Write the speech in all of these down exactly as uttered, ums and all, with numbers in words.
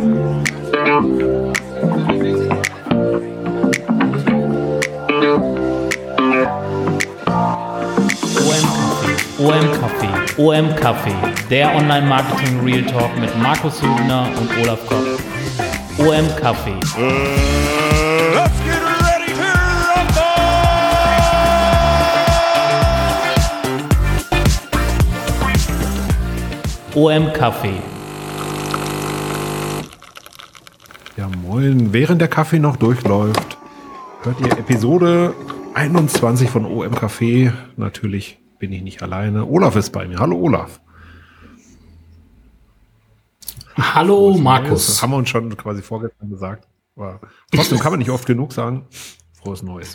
O M Café, O M Café, der Online-Marketing Real Talk mit Markus Hübner und Olaf Kopp. O M Café. Uh, let's get ready to rumble! O M Café. Ja, moin. Während der Kaffee noch durchläuft, hört ihr Episode einundzwanzig von O M Café. Natürlich bin ich nicht alleine. Olaf ist bei mir. Hallo Olaf. Hallo Markus. Das haben wir uns schon quasi vorgestern gesagt. Aber trotzdem kann man nicht oft genug sagen. Frohes Neues.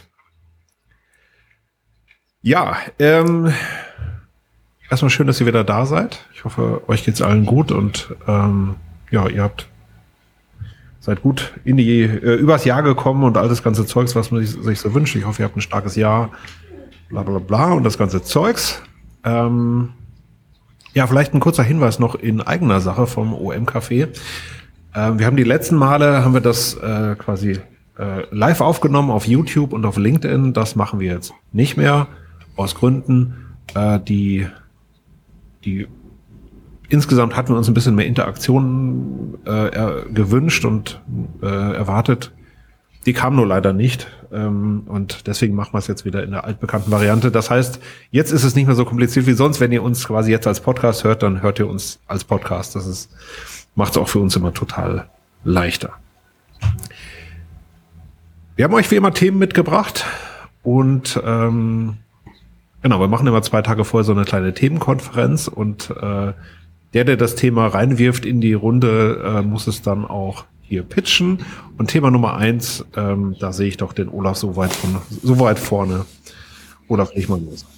Ja, ähm, erstmal schön, dass ihr wieder da seid. Ich hoffe, euch geht's allen gut und ähm, ja, ihr habt seid gut in die äh, übers Jahr gekommen und all das ganze Zeugs, was man sich, sich so wünscht. Ich hoffe, ihr habt ein starkes Jahr. Bla bla bla und das ganze Zeugs. Ähm, ja, vielleicht ein kurzer Hinweis noch in eigener Sache vom O M Café. Ähm, wir haben die letzten Male, haben wir das äh, quasi äh, live aufgenommen auf YouTube und auf LinkedIn. Das machen wir jetzt nicht mehr, aus Gründen, äh, die, die insgesamt hatten wir uns ein bisschen mehr Interaktion äh, er, gewünscht und äh, erwartet. Die kam nur leider nicht ähm, und deswegen machen wir es jetzt wieder in der altbekannten Variante. Das heißt, jetzt ist es nicht mehr so kompliziert wie sonst. Wenn ihr uns quasi jetzt als Podcast hört, dann hört ihr uns als Podcast. Das ist macht es auch für uns immer total leichter. Wir haben euch wie immer Themen mitgebracht und ähm, genau, wir machen immer zwei Tage vorher so eine kleine Themenkonferenz und äh, der, der das Thema reinwirft in die Runde, äh, muss es dann auch hier pitchen. Und Thema Nummer eins, ähm, da sehe ich doch den Olaf so weit von, so weit vorne. Olaf, leg mal los.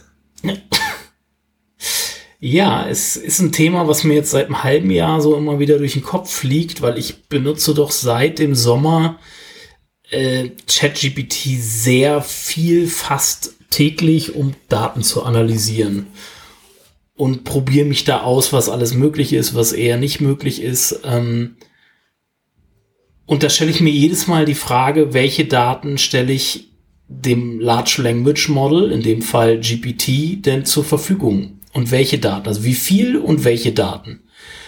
Ja, es ist ein Thema, was mir jetzt seit einem halben Jahr so immer wieder durch den Kopf fliegt, weil ich benutze doch seit dem Sommer äh, ChatGPT sehr viel, fast täglich, um Daten zu analysieren. Und probiere mich da aus, was alles möglich ist, was eher nicht möglich ist. Ähm, Und da stelle ich mir jedes Mal die Frage, welche Daten stelle ich dem Large Language Model, in dem Fall G P T, denn zur Verfügung? Und welche Daten? Also wie viel und welche Daten?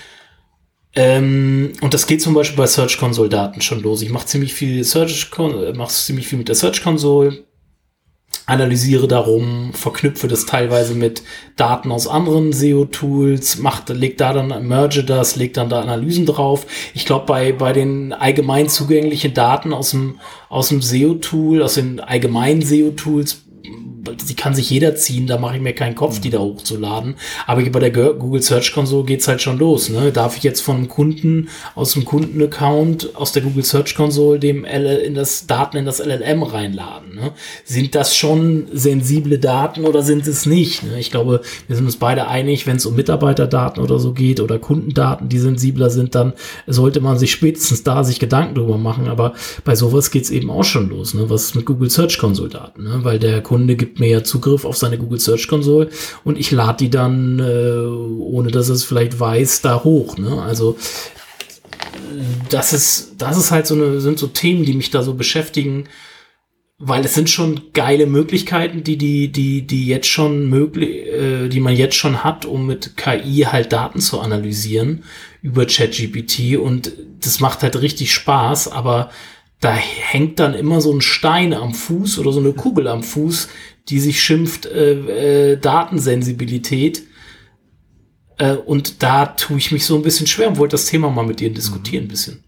Ähm, und das geht zum Beispiel bei Search Console Daten schon los. Ich mache ziemlich viel Search, mache ziemlich viel mit der Search Console, analysiere darum, verknüpfe das teilweise mit Daten aus anderen S E O-Tools, macht, legt da dann, merge das, legt dann da Analysen drauf. Ich glaube, bei, bei den allgemein zugänglichen Daten aus dem, aus dem S E O-Tool, aus den allgemeinen S E O-Tools, die kann sich jeder ziehen, da mache ich mir keinen Kopf, die da hochzuladen. Aber bei der Google Search Console geht's halt schon los. Ne? Darf ich jetzt von einem Kunden aus dem Kundenaccount aus der Google Search Console dem L in das Daten in das L L M reinladen? Ne? Sind das schon sensible Daten oder sind es nicht? Ne? Ich glaube, wir sind uns beide einig, wenn es um Mitarbeiterdaten oder so geht oder Kundendaten, die sensibler sind, dann sollte man sich spätestens da sich Gedanken drüber machen. Aber bei sowas geht's eben auch schon los. Ne? Was ist mit Google Search Console Daten? Ne? Weil der Kunde gibt mir ja Zugriff auf seine Google Search Console und ich lade die dann, äh, ohne dass er es vielleicht weiß, da hoch. Ne? Also das ist, das ist halt so eine, sind so Themen, die mich da so beschäftigen, weil es sind schon geile Möglichkeiten, die, die, die, die jetzt schon möglich, äh, die man jetzt schon hat, um mit K I halt Daten zu analysieren über ChatGPT und das macht halt richtig Spaß, aber da hängt dann immer so ein Stein am Fuß oder so eine Kugel am Fuß, die sich schimpft äh, äh, Datensensibilität. Äh, und da tue ich mich so ein bisschen schwer und wollte das Thema mal mit dir diskutieren ein bisschen.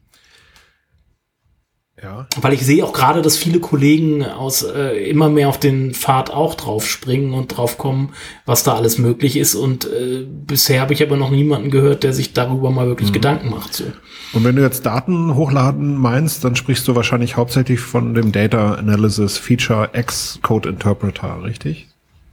Ja. Weil ich sehe auch gerade, dass viele Kollegen aus äh, immer mehr auf den Pfad auch drauf springen und drauf kommen, was da alles möglich ist. Und äh, bisher habe ich aber noch niemanden gehört, der sich darüber mal wirklich mhm. Gedanken macht. So. Und wenn du jetzt Daten hochladen meinst, dann sprichst du wahrscheinlich hauptsächlich von dem Data Analysis Feature X Code Interpreter, richtig?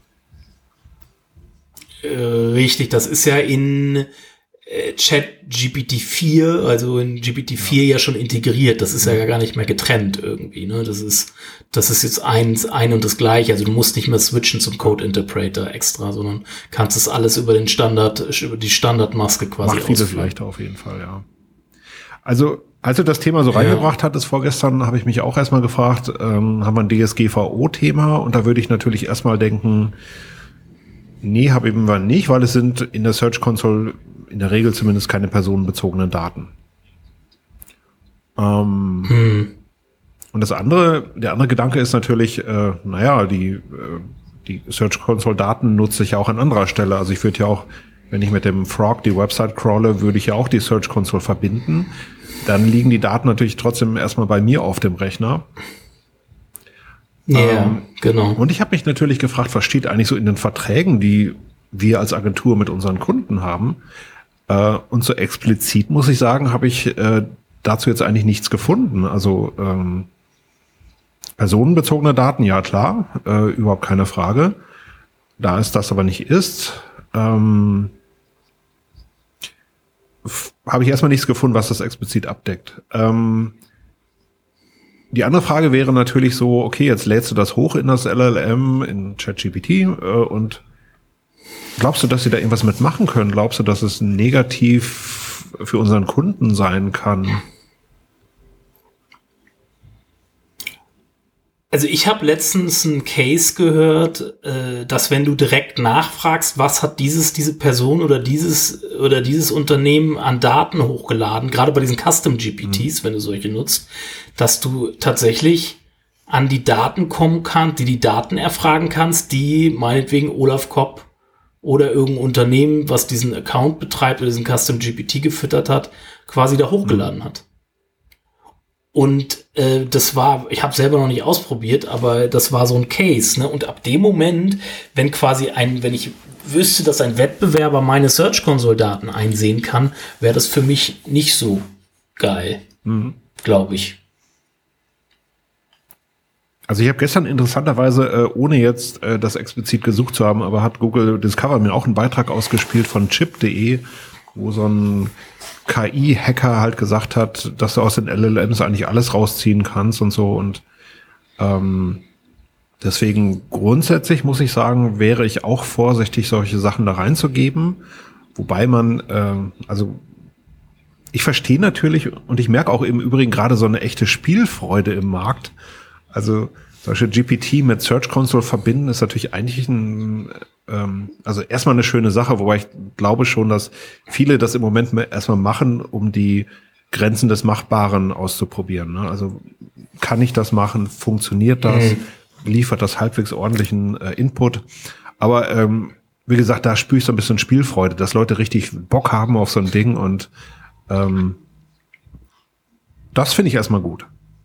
Äh, richtig, das ist ja in äh, ChatGPT vier, also in G P T vier ja. ja schon integriert. Das ist ja gar nicht mehr getrennt irgendwie. Ne? Das ist, das ist jetzt eins, ein und das gleiche. Also du musst nicht mehr switchen zum Code Interpreter extra, sondern kannst das alles über den Standard, über die Standardmaske quasi ausführen. Macht vieles ausführen. leichter auf jeden Fall, ja. Also, als du das Thema so Ja. reingebracht hattest vorgestern, habe ich mich auch erstmal gefragt, ähm, haben wir ein D S G V O-Thema? Und da würde ich natürlich erstmal denken, nee, haben wir nicht, weil es sind in der Search Console in der Regel zumindest keine personenbezogenen Daten. Ähm, Hm. Und das andere, der andere Gedanke ist natürlich, äh, naja, die, äh, die Search Console Daten nutze ich ja auch an anderer Stelle. Also ich würde ja auch, wenn ich mit dem Frog die Website crawle, würde ich ja auch die Search Console verbinden. Dann liegen die Daten natürlich trotzdem erstmal bei mir auf dem Rechner. Ja, Ähm, genau. Und ich habe mich natürlich gefragt, was steht eigentlich so in den Verträgen, die wir als Agentur mit unseren Kunden haben? Äh, und so explizit, muss ich sagen, habe ich äh, dazu jetzt eigentlich nichts gefunden. Also ähm, personenbezogene Daten, ja klar, äh, überhaupt keine Frage. Da es das aber nicht ist, ähm, f- habe ich erstmal nichts gefunden, was das explizit abdeckt. Ähm, die andere Frage wäre natürlich so, okay, jetzt lädst du das hoch in das L L M, in ChatGPT äh, und glaubst du, dass sie da irgendwas mitmachen können? Glaubst du, dass es negativ für unseren Kunden sein kann? Also ich habe letztens einen Case gehört, äh, dass wenn du direkt nachfragst, was hat dieses, diese Person oder dieses oder dieses Unternehmen an Daten hochgeladen, gerade bei diesen Custom G P Ts, wenn du solche nutzt, dass du tatsächlich an die Daten kommen kannst, die die Daten erfragen kannst, die meinetwegen Olaf Kopp oder irgendein Unternehmen, was diesen Account betreibt oder diesen Custom G P T gefüttert hat, quasi da hochgeladen hat. Und äh, das war, ich habe selber noch nicht ausprobiert, aber das war so ein Case, ne? Und ab dem Moment, wenn quasi ein, wenn ich wüsste, dass ein Wettbewerber meine Search Console Daten einsehen kann, wäre das für mich nicht so geil, Mhm. glaube ich. Also ich habe gestern interessanterweise, äh, ohne jetzt äh, das explizit gesucht zu haben, aber hat Google Discover mir auch einen Beitrag ausgespielt von chip punkt de, wo so ein K I-Hacker halt gesagt hat, dass du aus den L L Ms eigentlich alles rausziehen kannst und so. Und ähm, deswegen grundsätzlich muss ich sagen, wäre ich auch vorsichtig, solche Sachen da reinzugeben. Wobei man, ähm, also ich verstehe natürlich und ich merke auch im Übrigen gerade so eine echte Spielfreude im Markt. Also solche G P T mit Search Console verbinden ist natürlich eigentlich ein, ähm, also erstmal eine schöne Sache, wobei ich glaube schon, dass viele das im Moment erstmal machen, um die Grenzen des Machbaren auszuprobieren. Ne? Also kann ich das machen? Funktioniert das? Mhm. Liefert das halbwegs ordentlichen äh, Input? Aber ähm, wie gesagt, da spüre ich so ein bisschen Spielfreude, dass Leute richtig Bock haben auf so ein Ding und ähm, das finde ich erstmal gut.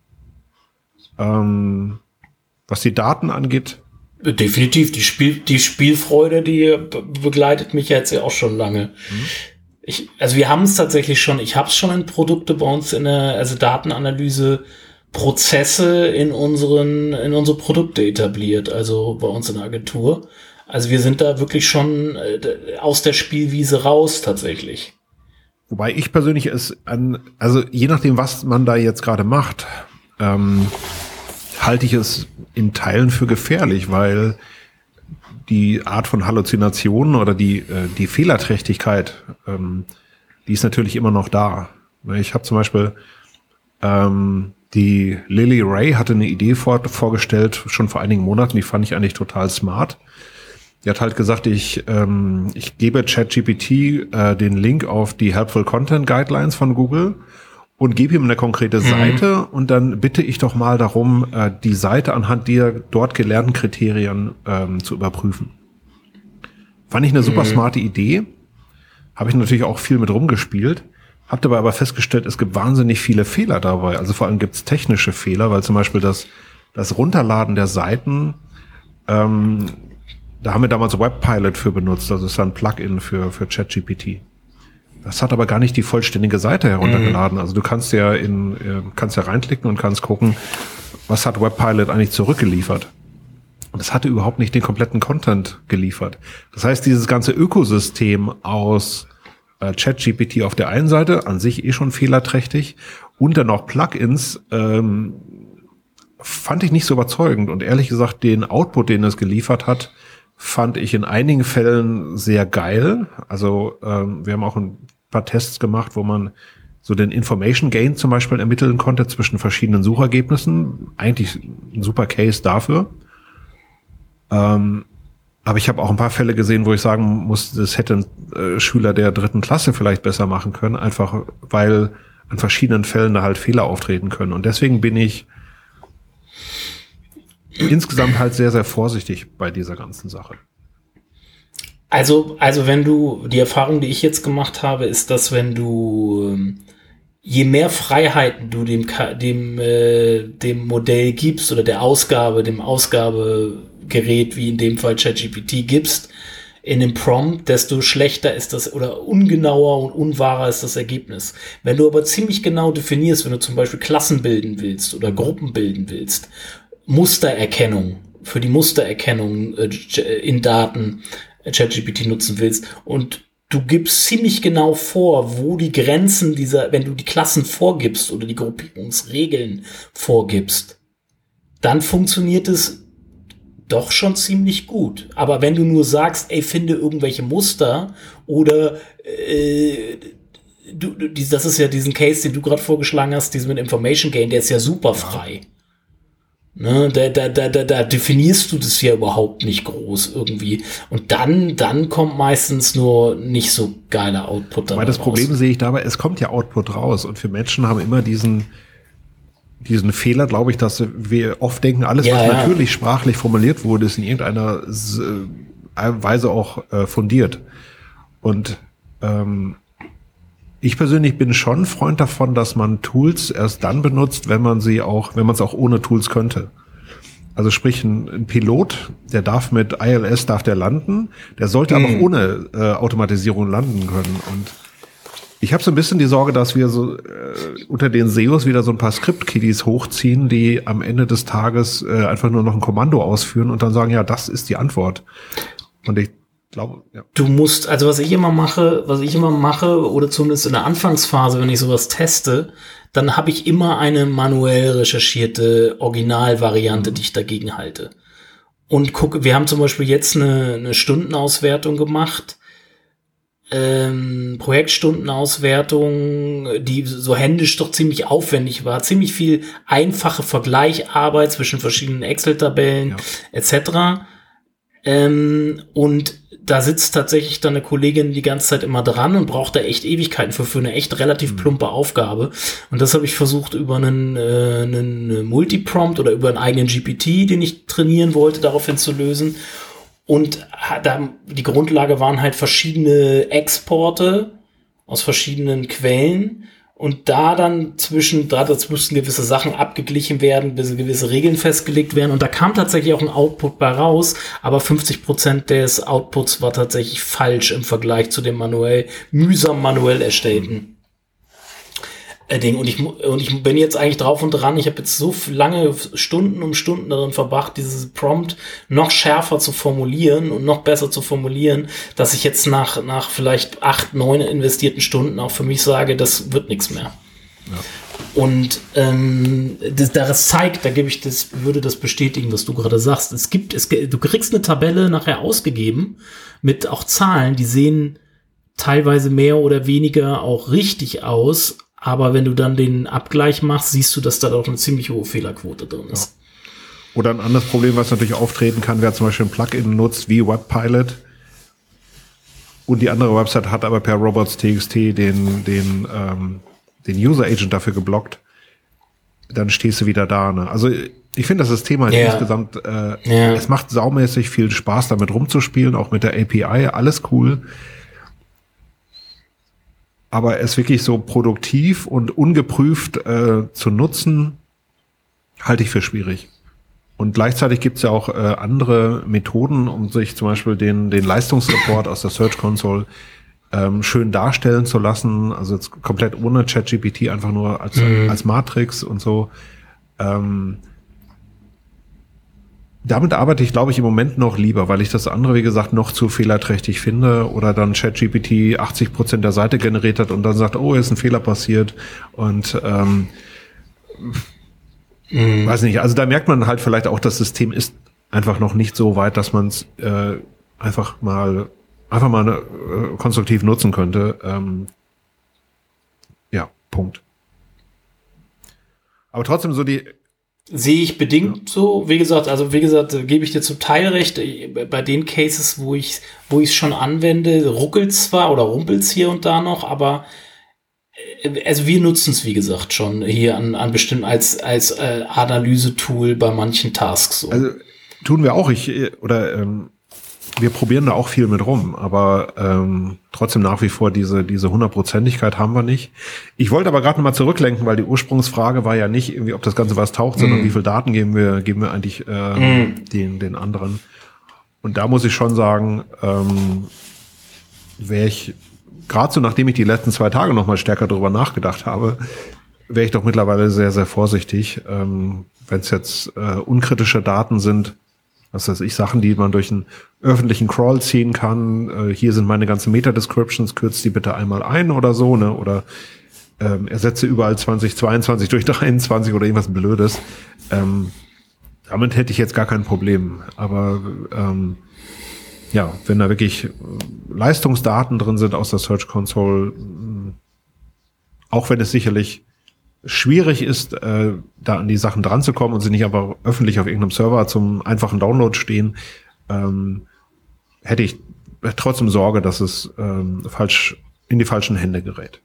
Ähm, was die Daten angeht. Definitiv, die Spiel, die Spielfreude, die be- begleitet mich jetzt ja auch schon lange. Mhm. Ich, also wir haben es tatsächlich schon, ich habe es schon in Produkte bei uns in der, also Datenanalyse, Prozesse in unseren, in unsere Produkte etabliert, also bei uns in der Agentur. Also wir sind da wirklich schon äh, aus der Spielwiese raus tatsächlich. Wobei ich persönlich es an, also je nachdem, was man da jetzt gerade macht, ähm, halte ich es in Teilen für gefährlich, weil die Art von Halluzinationen oder die äh, die Fehlerträchtigkeit, ähm, die ist natürlich immer noch da. Ich habe zum Beispiel ähm, die Lily Ray hatte eine Idee vor, vorgestellt, schon vor einigen Monaten, die fand ich eigentlich total smart. Die hat halt gesagt, ich ähm, ich gebe ChatGPT äh, den Link auf die Helpful Content Guidelines von Google und gebe ihm eine konkrete mhm. Seite und dann bitte ich doch mal darum, äh, die Seite anhand der dort gelernten Kriterien ähm, zu überprüfen. Fand ich eine super mhm. smarte Idee. Habe ich natürlich auch viel mit rumgespielt. Hab dabei aber festgestellt, es gibt wahnsinnig viele Fehler dabei. Also vor allem gibt es technische Fehler, weil zum Beispiel das, das Runterladen der Seiten, ähm, da haben wir damals Webpilot für benutzt. Das ist ein Plugin für, für ChatGPT. Das hat aber gar nicht die vollständige Seite heruntergeladen. Mhm. Also du kannst ja in, kannst ja reinklicken und kannst gucken, was hat Webpilot eigentlich zurückgeliefert. Und das hatte überhaupt nicht den kompletten Content geliefert. Das heißt, dieses ganze Ökosystem aus äh, ChatGPT auf der einen Seite, an sich eh schon fehlerträchtig, und dann noch Plugins, ähm, fand ich nicht so überzeugend. Und ehrlich gesagt, den Output, den es geliefert hat, fand ich in einigen Fällen sehr geil. Also ähm, wir haben auch ein paar Tests gemacht, wo man so den Information Gain zum Beispiel ermitteln konnte zwischen verschiedenen Suchergebnissen. Eigentlich ein super Case dafür. Ähm, aber ich habe auch ein paar Fälle gesehen, wo ich sagen muss, das hätte ein äh, Schüler der dritten Klasse vielleicht besser machen können, einfach weil an verschiedenen Fällen da halt Fehler auftreten können. Und deswegen bin ich insgesamt halt sehr, sehr vorsichtig bei dieser ganzen Sache. Also, also wenn du, die Erfahrung, die ich jetzt gemacht habe, ist, dass wenn du, je mehr Freiheiten du dem, dem, äh, dem Modell gibst oder der Ausgabe, dem Ausgabegerät, wie in dem Fall ChatGPT gibst, in dem Prompt, desto schlechter ist das oder ungenauer und unwahrer ist das Ergebnis. Wenn du aber ziemlich genau definierst, wenn du zum Beispiel Klassen bilden willst oder Gruppen bilden willst, Mustererkennung, für die Mustererkennung äh, in Daten ChatGPT nutzen willst und du gibst ziemlich genau vor, wo die Grenzen dieser, wenn du die Klassen vorgibst oder die Gruppierungsregeln vorgibst, dann funktioniert es doch schon ziemlich gut. Aber wenn du nur sagst, ey, finde irgendwelche Muster oder äh, du, du, das ist ja diesen Case, den du gerade vorgeschlagen hast, diesen mit Information Gain, der ist ja super frei. Ne, da, da, da, da, da definierst du das ja überhaupt nicht groß irgendwie. Und dann, dann kommt meistens nur nicht so geiler Output dabei Weil das raus. Problem sehe ich dabei, es kommt ja Output raus. Und wir Menschen haben immer diesen, diesen Fehler, glaube ich, dass wir oft denken, alles, ja, was ja. natürlich sprachlich formuliert wurde, ist in irgendeiner Weise auch äh, fundiert. Und ähm, ich persönlich bin schon Freund davon, dass man Tools erst dann benutzt, wenn man sie auch, wenn man es auch ohne Tools könnte. Also sprich, ein, ein Pilot, der darf mit I L S darf der landen, der sollte Mhm. aber auch ohne äh, Automatisierung landen können. Und ich habe so ein bisschen die Sorge, dass wir so äh, unter den S E Os wieder so ein paar Script-Kiddies hochziehen, die am Ende des Tages äh, einfach nur noch ein Kommando ausführen und dann sagen, ja, das ist die Antwort. Und ich glaube, ja. Du musst, also was ich immer mache, was ich immer mache, oder zumindest in der Anfangsphase, wenn ich sowas teste, dann habe ich immer eine manuell recherchierte Originalvariante, die ich dagegen halte. Und gucke, wir haben zum Beispiel jetzt eine, eine Stundenauswertung gemacht, ähm, Projektstundenauswertung, die so händisch doch ziemlich aufwendig war, ziemlich viel einfache Vergleicharbeit zwischen verschiedenen Excel-Tabellen Ja. et cetera. Ähm, und da sitzt tatsächlich dann eine Kollegin die ganze Zeit immer dran und braucht da echt Ewigkeiten für, für eine echt relativ plumpe Aufgabe. Und das habe ich versucht über einen, äh, einen Multiprompt oder über einen eigenen G P T, den ich trainieren wollte, daraufhin zu lösen. Und da, die Grundlage waren halt verschiedene Exporte aus verschiedenen Quellen. Und da dann zwischen, da mussten gewisse Sachen abgeglichen werden, bis gewisse Regeln festgelegt werden. Und da kam tatsächlich auch ein Output bei raus, aber fünfzig Prozent des Outputs war tatsächlich falsch im Vergleich zu dem manuell, mühsam manuell erstellten äh, Ding. Und ich, und ich bin jetzt eigentlich drauf und dran. Ich habe jetzt so lange Stunden um Stunden darin verbracht, dieses Prompt noch schärfer zu formulieren und noch besser zu formulieren, dass ich jetzt nach, nach vielleicht acht, neun investierten Stunden auch für mich sage, das wird nichts mehr. Ja. Und ähm, das, das zeigt, da gebe ich das, würde das bestätigen, was du gerade sagst. Es gibt, es, du kriegst eine Tabelle nachher ausgegeben mit auch Zahlen, die sehen teilweise mehr oder weniger auch richtig aus, aber wenn du dann den Abgleich machst, siehst du, dass da doch eine ziemlich hohe Fehlerquote drin ist. Ja. Oder ein anderes Problem, was natürlich auftreten kann, wer zum Beispiel ein Plugin nutzt wie Webpilot und die andere Website hat aber per robots.txt den, den, ähm, den User Agent dafür geblockt, dann stehst du wieder da. Ne? Also ich finde, das System halt Ja. insgesamt, äh, Ja. es macht saumäßig viel Spaß, damit rumzuspielen, auch mit der A P I, alles cool. Aber es wirklich so produktiv und ungeprüft äh, zu nutzen, halte ich für schwierig. Und gleichzeitig gibt es ja auch äh, andere Methoden, um sich zum Beispiel den, den Leistungsreport aus der Search Console ähm, schön darstellen zu lassen. Also jetzt komplett ohne ChatGPT, einfach nur als, Mhm. als Matrix und so. Ähm, damit arbeite ich, glaube ich, im Moment noch lieber, weil ich das andere, wie gesagt, noch zu fehlerträchtig finde oder dann ChatGPT achtzig Prozent der Seite generiert hat und dann sagt, oh, ist ein Fehler passiert und ähm, Mhm. weiß nicht, also da merkt man halt vielleicht auch, das System ist einfach noch nicht so weit, dass man es äh, einfach mal einfach mal äh, konstruktiv nutzen könnte. Ähm, ja, Punkt. Aber trotzdem so die... Sehe ich bedingt ja. so. Wie gesagt, also wie gesagt, gebe ich dir zum Teil recht. Bei den Cases, wo ich wo ich es schon anwende, ruckelt zwar oder rumpelt es hier und da noch, aber also wir nutzen es, wie gesagt, schon hier an, an bestimmt als als äh, Analyse-Tool bei manchen Tasks. So. Also tun wir auch. Ich oder ähm, wir probieren da auch viel mit rum, aber ähm, trotzdem nach wie vor diese diese Hundertprozentigkeit haben wir nicht. Ich wollte aber gerade noch mal zurücklenken, weil die Ursprungsfrage war ja nicht irgendwie, ob das Ganze was taucht, mm. sondern wie viel Daten geben wir geben wir eigentlich ähm, mm. den den anderen. Und da muss ich schon sagen, ähm, wäre ich gerade so, nachdem ich die letzten zwei Tage noch mal stärker darüber nachgedacht habe, wäre ich doch mittlerweile sehr sehr vorsichtig, ähm, wenn es jetzt äh, unkritische Daten sind. Was weiß ich, Sachen, die man durch einen öffentlichen Crawl ziehen kann. Äh, hier sind meine ganzen Meta-Descriptions, kürzt die bitte einmal ein oder so, ne? Oder ähm, ersetze überall zwanzig zweiundzwanzig durch dreiundzwanzig oder irgendwas Blödes. Ähm, damit hätte ich jetzt gar kein Problem. Aber ähm, ja, wenn da wirklich Leistungsdaten drin sind aus der Search Console, auch wenn es sicherlich schwierig ist, äh, da an die Sachen dran zu kommen und sie nicht aber öffentlich auf irgendeinem Server zum einfachen Download stehen, ähm, hätte ich trotzdem Sorge, dass es ähm, falsch in die falschen Hände gerät.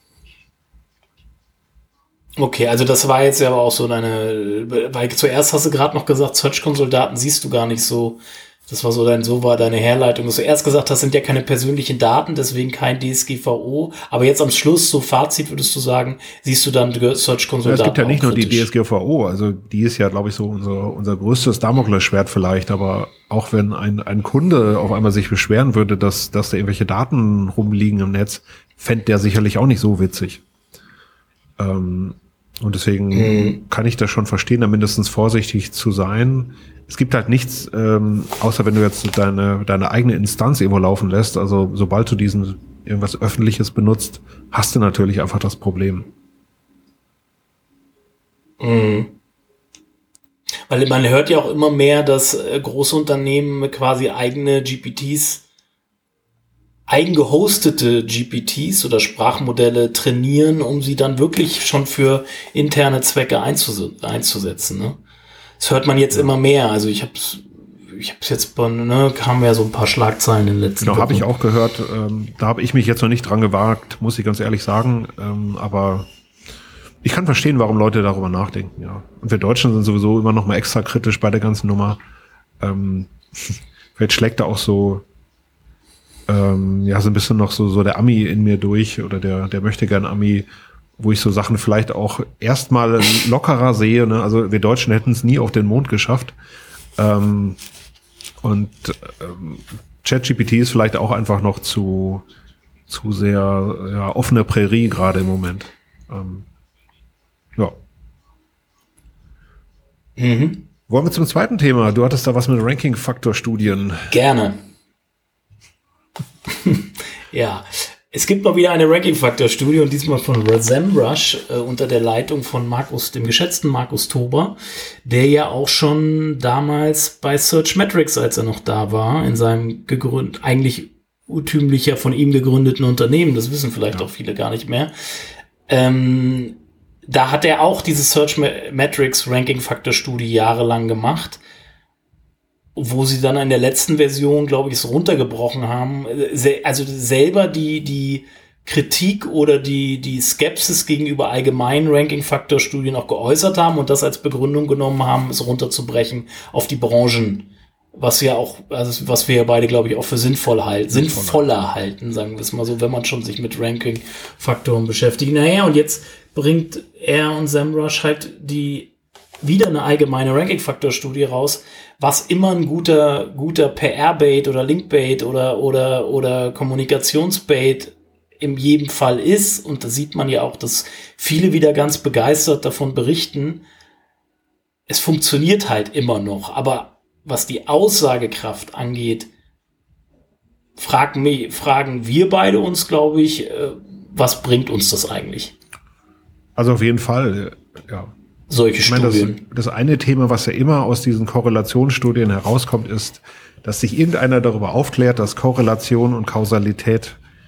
Okay, also das war jetzt ja aber auch so deine, weil zuerst hast du gerade noch gesagt, Search Console Daten siehst du gar nicht so. Das war so dein, so war deine Herleitung, dass du erst gesagt hast, sind ja keine persönlichen Daten, deswegen kein D S G V O. Aber jetzt am Schluss, so Fazit würdest du sagen, siehst du dann Search Console Daten. Ja, es gibt ja nicht nur die D S G V O, also die ist ja, glaube ich, so unser, unser größtes Damoklesschwert vielleicht. Aber auch wenn ein, ein Kunde auf einmal sich beschweren würde, dass, dass da irgendwelche Daten rumliegen im Netz, fände der sicherlich auch nicht so witzig. Ähm, und deswegen hm. kann ich das schon verstehen, da mindestens vorsichtig zu sein. Es gibt halt nichts, ähm, außer wenn du jetzt deine deine eigene Instanz irgendwo laufen lässt. Also sobald du diesen irgendwas Öffentliches benutzt, hast du natürlich einfach das Problem. Mhm. Weil man hört ja auch immer mehr, dass äh, große Unternehmen quasi eigene G P Ts, eigengehostete G P Ts oder Sprachmodelle trainieren, um sie dann wirklich schon für interne Zwecke einzus- einzusetzen, ne? Das hört man jetzt immer mehr. Also ich hab's, ich hab's jetzt, ne, kamen ja so ein paar Schlagzeilen in den letzten Genau, habe ich auch gehört. Ähm, da habe ich mich jetzt noch nicht dran gewagt, muss ich ganz ehrlich sagen. Ähm, aber ich kann verstehen, warum Leute darüber nachdenken, ja. Und wir Deutschen sind sowieso immer noch mal extra kritisch bei der ganzen Nummer. Ähm, vielleicht schlägt da auch so, ähm, ja, so ein bisschen noch so, so der Ami in mir durch oder der, der möchte gern Ami, wo ich so Sachen vielleicht auch erstmal lockerer sehe, ne? Also wir Deutschen hätten es nie auf den Mond geschafft. Ähm, und ähm, ChatGPT ist vielleicht auch einfach noch zu zu sehr ja, offene Prärie gerade im Moment. Ähm, ja. Mhm. Wollen wir zum zweiten Thema? Du hattest da was mit Ranking-Faktor-Studien. Gerne. Ja. Es gibt mal wieder eine Ranking-Faktor-Studie und diesmal von SEMrush äh, unter der Leitung von Markus, dem geschätzten Markus Tober, der ja auch schon damals bei Searchmetrics, als er noch da war, in seinem gegründet, eigentlich urtümlicher von ihm gegründeten Unternehmen, das wissen vielleicht ja. auch viele gar nicht mehr, ähm, da hat er auch diese Searchmetrics Ranking-Faktor-Studie jahrelang gemacht, wo sie dann in der letzten Version, glaube ich, es runtergebrochen haben, also selber die die Kritik oder die die Skepsis gegenüber allgemeinen Ranking-Faktor-Studien auch geäußert haben und das als Begründung genommen haben, es runterzubrechen auf die Branchen, was ja auch, also was wir ja beide, glaube ich, auch für sinnvoll halten, sinnvoller, sinnvoller halten, sagen wir es mal so, wenn man schon sich mit Ranking-Faktoren beschäftigt. Naja, und jetzt bringt er und SEMrush halt die wieder eine allgemeine Ranking-Faktor-Studie raus, was immer ein guter, guter P R-Bait oder Link-Bait oder, oder, oder Kommunikationsbait in jedem Fall ist. Und da sieht man ja auch, dass viele wieder ganz begeistert davon berichten. Es funktioniert halt immer noch. Aber was die Aussagekraft angeht, fragen, mich, fragen wir beide uns, glaube ich, was bringt uns das eigentlich? Also auf jeden Fall, ja. Solche ich meine, Studien. Das, das eine Thema, was ja immer aus diesen Korrelationsstudien herauskommt, ist, dass sich irgendeiner darüber aufklärt, dass Korrelation und Kausalität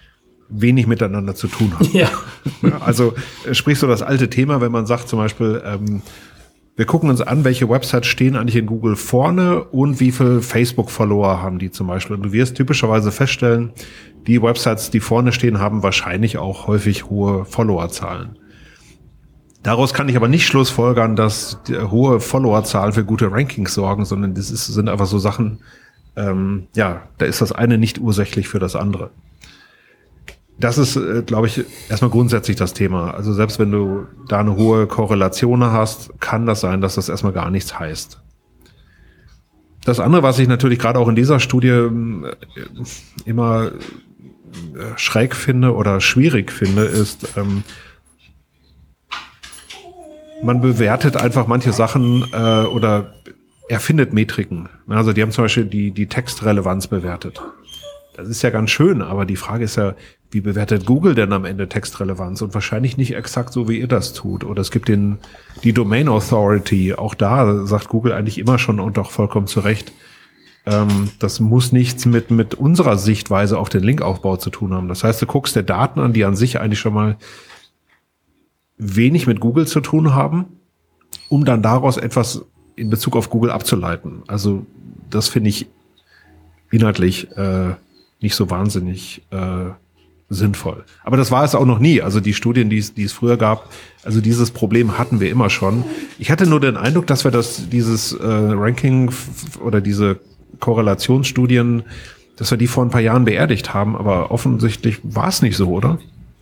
wenig miteinander zu tun haben. Ja. Also sprich so das alte Thema, wenn man sagt zum Beispiel, ähm, wir gucken uns an, welche Websites stehen eigentlich in Google vorne und wie viel Facebook-Follower haben die zum Beispiel. Und du wirst typischerweise feststellen, die Websites, die vorne stehen, haben wahrscheinlich auch häufig hohe Followerzahlen. Daraus kann ich aber nicht schlussfolgern, dass die hohe Followerzahlen für gute Rankings sorgen, sondern das ist, sind einfach so Sachen, ähm, ja, da ist das eine nicht ursächlich für das andere. Das ist, äh, glaube ich, erstmal grundsätzlich das Thema. Also selbst wenn du da eine hohe Korrelation hast, kann das sein, dass das erstmal gar nichts heißt. Das andere, was ich natürlich gerade auch in dieser Studie äh, immer äh, schräg finde oder schwierig finde, ist, ähm, man bewertet einfach manche Sachen äh, oder erfindet Metriken. Also die haben zum Beispiel die, die Textrelevanz bewertet. Das ist ja ganz schön, aber die Frage ist ja, wie bewertet Google denn am Ende Textrelevanz? Und wahrscheinlich nicht exakt so, wie ihr das tut. Oder es gibt den, die Domain Authority. Auch da sagt Google eigentlich immer schon und auch vollkommen zu Recht, ähm, das muss nichts mit, mit unserer Sichtweise auf den Linkaufbau zu tun haben. Das heißt, du guckst dir Daten an, die an sich eigentlich schon mal wenig mit Google zu tun haben, um dann daraus etwas in Bezug auf Google abzuleiten. Also das finde ich inhaltlich äh, nicht so wahnsinnig äh, sinnvoll. Aber das war es auch noch nie. Also die Studien, die es, die es früher gab, also dieses Problem hatten wir immer schon. Ich hatte nur den Eindruck, dass wir das, dieses äh, Ranking f- oder diese Korrelationsstudien, dass wir die vor ein paar Jahren beerdigt haben, aber offensichtlich war es nicht so, oder?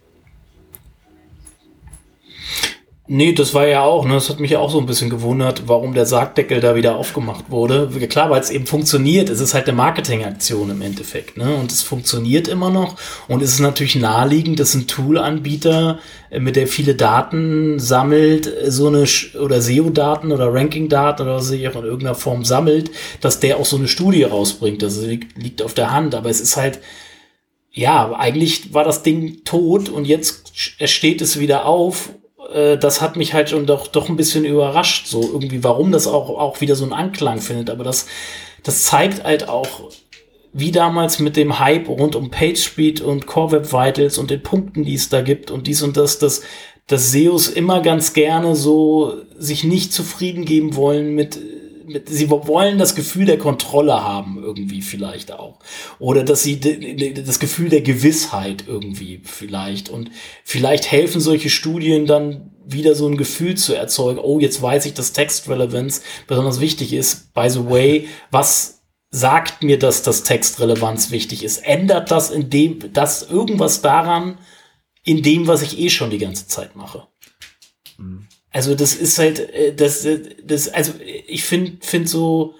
Nee, das war ja auch, ne, das hat mich ja auch so ein bisschen gewundert, warum der Sargdeckel da wieder aufgemacht wurde. Klar, weil es eben funktioniert. Es ist halt eine Marketingaktion im Endeffekt, ne, und es funktioniert immer noch. Und es ist natürlich naheliegend, dass ein Tool-Anbieter, mit der viele Daten sammelt, so eine, oder S E O-Daten oder Ranking-Daten oder was sich auch in irgendeiner Form sammelt, dass der auch so eine Studie rausbringt. Das liegt, liegt auf der Hand. Aber es ist halt, ja, eigentlich war das Ding tot und jetzt steht es wieder auf. Das hat mich halt schon doch, doch ein bisschen überrascht, so irgendwie, warum das auch, auch wieder so einen Anklang findet. Aber das, das zeigt halt auch, wie damals mit dem Hype rund um PageSpeed und Core Web Vitals und den Punkten, die es da gibt und dies und das, dass, dass S E Os immer ganz gerne so sich nicht zufrieden geben wollen mit, mit, sie wollen das Gefühl der Kontrolle haben irgendwie vielleicht auch. Oder dass sie de, de, das Gefühl der Gewissheit irgendwie vielleicht. Und vielleicht helfen solche Studien dann wieder so ein Gefühl zu erzeugen, oh, jetzt weiß ich, dass Textrelevanz besonders wichtig ist. By the way, was sagt mir, dass das Textrelevanz wichtig ist? Ändert das in dem, das irgendwas daran, in dem, was ich eh schon die ganze Zeit mache? Mhm. Also das ist halt, das, das, also ich finde, finde so,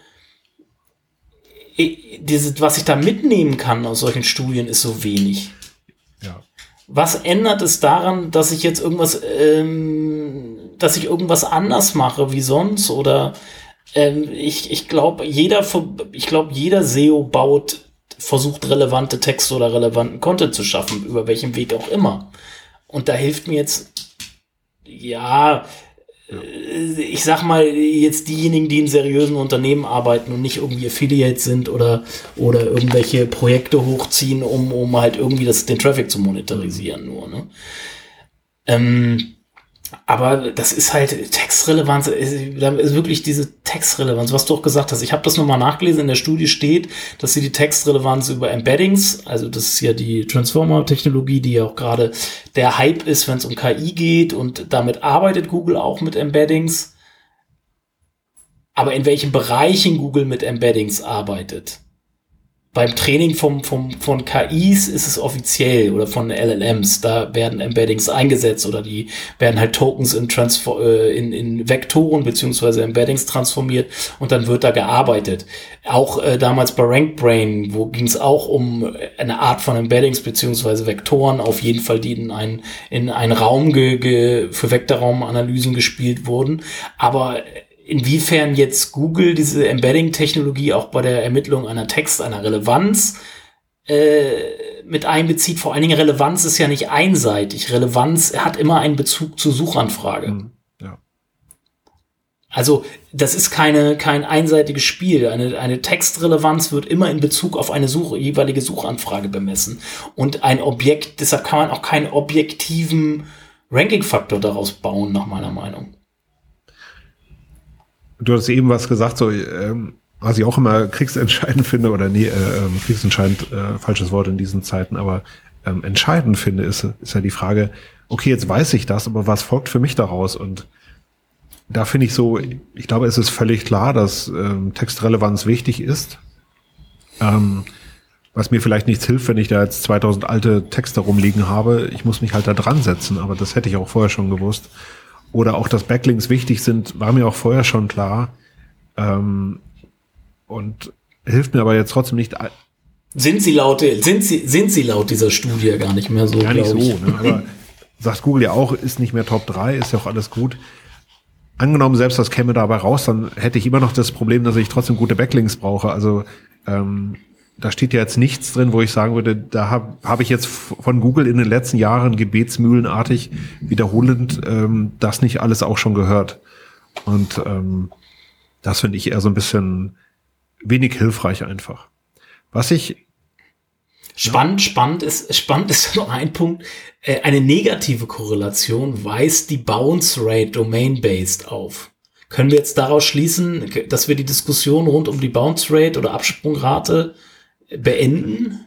diese, was ich da mitnehmen kann aus solchen Studien, ist so wenig. Ja. Was ändert es daran, dass ich jetzt irgendwas, ähm, dass ich irgendwas anders mache wie sonst? Oder ähm, ich, ich glaube, jeder, ich glaube, jeder S E O baut, versucht relevante Texte oder relevanten Content zu schaffen, über welchem Weg auch immer. Und da hilft mir jetzt Ja, ich sag mal, jetzt diejenigen, die in seriösen Unternehmen arbeiten und nicht irgendwie Affiliates sind oder, oder irgendwelche Projekte hochziehen, um, um halt irgendwie das, den Traffic zu monetarisieren nur, ne? Ähm, aber das ist halt Textrelevanz, da ist wirklich diese Textrelevanz, was du auch gesagt hast. Ich habe das nochmal nachgelesen, in der Studie steht, dass sie die Textrelevanz über Embeddings, also das ist ja die Transformer-Technologie, die ja auch gerade der Hype ist, wenn es um K I geht, und damit arbeitet Google auch mit Embeddings. Aber in welchen Bereichen Google mit Embeddings arbeitet? Beim Training vom, vom, von K Is ist es offiziell, oder von L L Ms, da werden Embeddings eingesetzt oder die werden halt Tokens in, Transfor- äh, in, in Vektoren beziehungsweise Embeddings transformiert und dann wird da gearbeitet. Auch äh, damals bei RankBrain, wo ging es auch um eine Art von Embeddings beziehungsweise Vektoren, auf jeden Fall, die in einen, in einen Raum ge, ge, für Vektorraumanalysen gespielt wurden. Aber inwiefern jetzt Google diese Embedding-Technologie auch bei der Ermittlung einer Text, einer Relevanz äh, mit einbezieht. Vor allen Dingen, Relevanz ist ja nicht einseitig. Relevanz hat immer einen Bezug zur Suchanfrage. Ja. Also das ist keine kein einseitiges Spiel. Eine eine Textrelevanz wird immer in Bezug auf eine Suche, jeweilige Suchanfrage bemessen. Und ein Objekt, deshalb kann man auch keinen objektiven Ranking-Faktor daraus bauen, nach meiner Meinung. Du hast eben was gesagt, so ähm, was ich auch immer kriegsentscheidend finde, oder nee, äh, kriegsentscheidend, äh, falsches Wort in diesen Zeiten, aber ähm, entscheidend finde, ist, ist ja die Frage, okay, jetzt weiß ich das, aber was folgt für mich daraus? Und da finde ich so, ich glaube, es ist völlig klar, dass ähm, Textrelevanz wichtig ist. Ähm, was mir vielleicht nichts hilft, wenn ich da jetzt zweitausend alte Texte rumliegen habe. Ich muss mich halt da dran setzen, aber das hätte ich auch vorher schon gewusst. Oder auch, dass Backlinks wichtig sind, war mir auch vorher schon klar. Ähm, und hilft mir aber jetzt trotzdem nicht. Sind sie laut, sind sie, sind sie laut dieser Studie gar nicht mehr so, gar nicht so, ich. Ne? Aber sagt Google ja auch, ist nicht mehr Top drei, ist ja auch alles gut. Angenommen, selbst das käme dabei raus, dann hätte ich immer noch das Problem, dass ich trotzdem gute Backlinks brauche. Also ähm, da steht ja jetzt nichts drin, wo ich sagen würde, da habe hab ich jetzt von Google in den letzten Jahren gebetsmühlenartig wiederholend ähm, das nicht alles auch schon gehört. Und ähm, das finde ich eher so ein bisschen wenig hilfreich einfach. Was ich Spannend, spannend ist, spannend ist noch ein Punkt. Äh, eine negative Korrelation weist die Bounce Rate Domain-Based auf. Können wir jetzt daraus schließen, dass wir die Diskussion rund um die Bounce Rate oder Absprungrate beenden?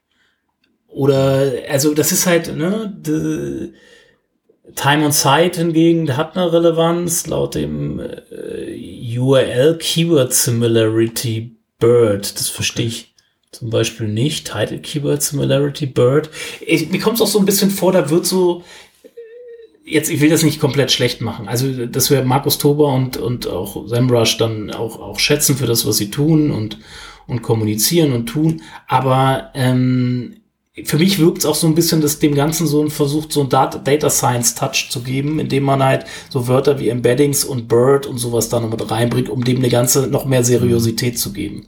Oder, also das ist halt, ne, die Time on Site hingegen hat eine Relevanz laut dem äh, U R L Keyword Similarity BERT. Das verstehe ich zum Beispiel nicht. Title Keyword Similarity BERT. Ich, mir kommt es auch so ein bisschen vor, da wird so, jetzt, ich will das nicht komplett schlecht machen. Also, dass wir Markus Tober und, und auch SEMrush dann auch, auch schätzen für das, was sie tun und, und kommunizieren und tun. Aber, ähm, für mich wirkt es auch so ein bisschen, dass dem Ganzen so ein versucht, so ein Data, Data Science Touch zu geben, indem man halt so Wörter wie Embeddings und BERT und sowas da noch mit reinbringt, um dem eine ganze, noch mehr Seriosität zu geben.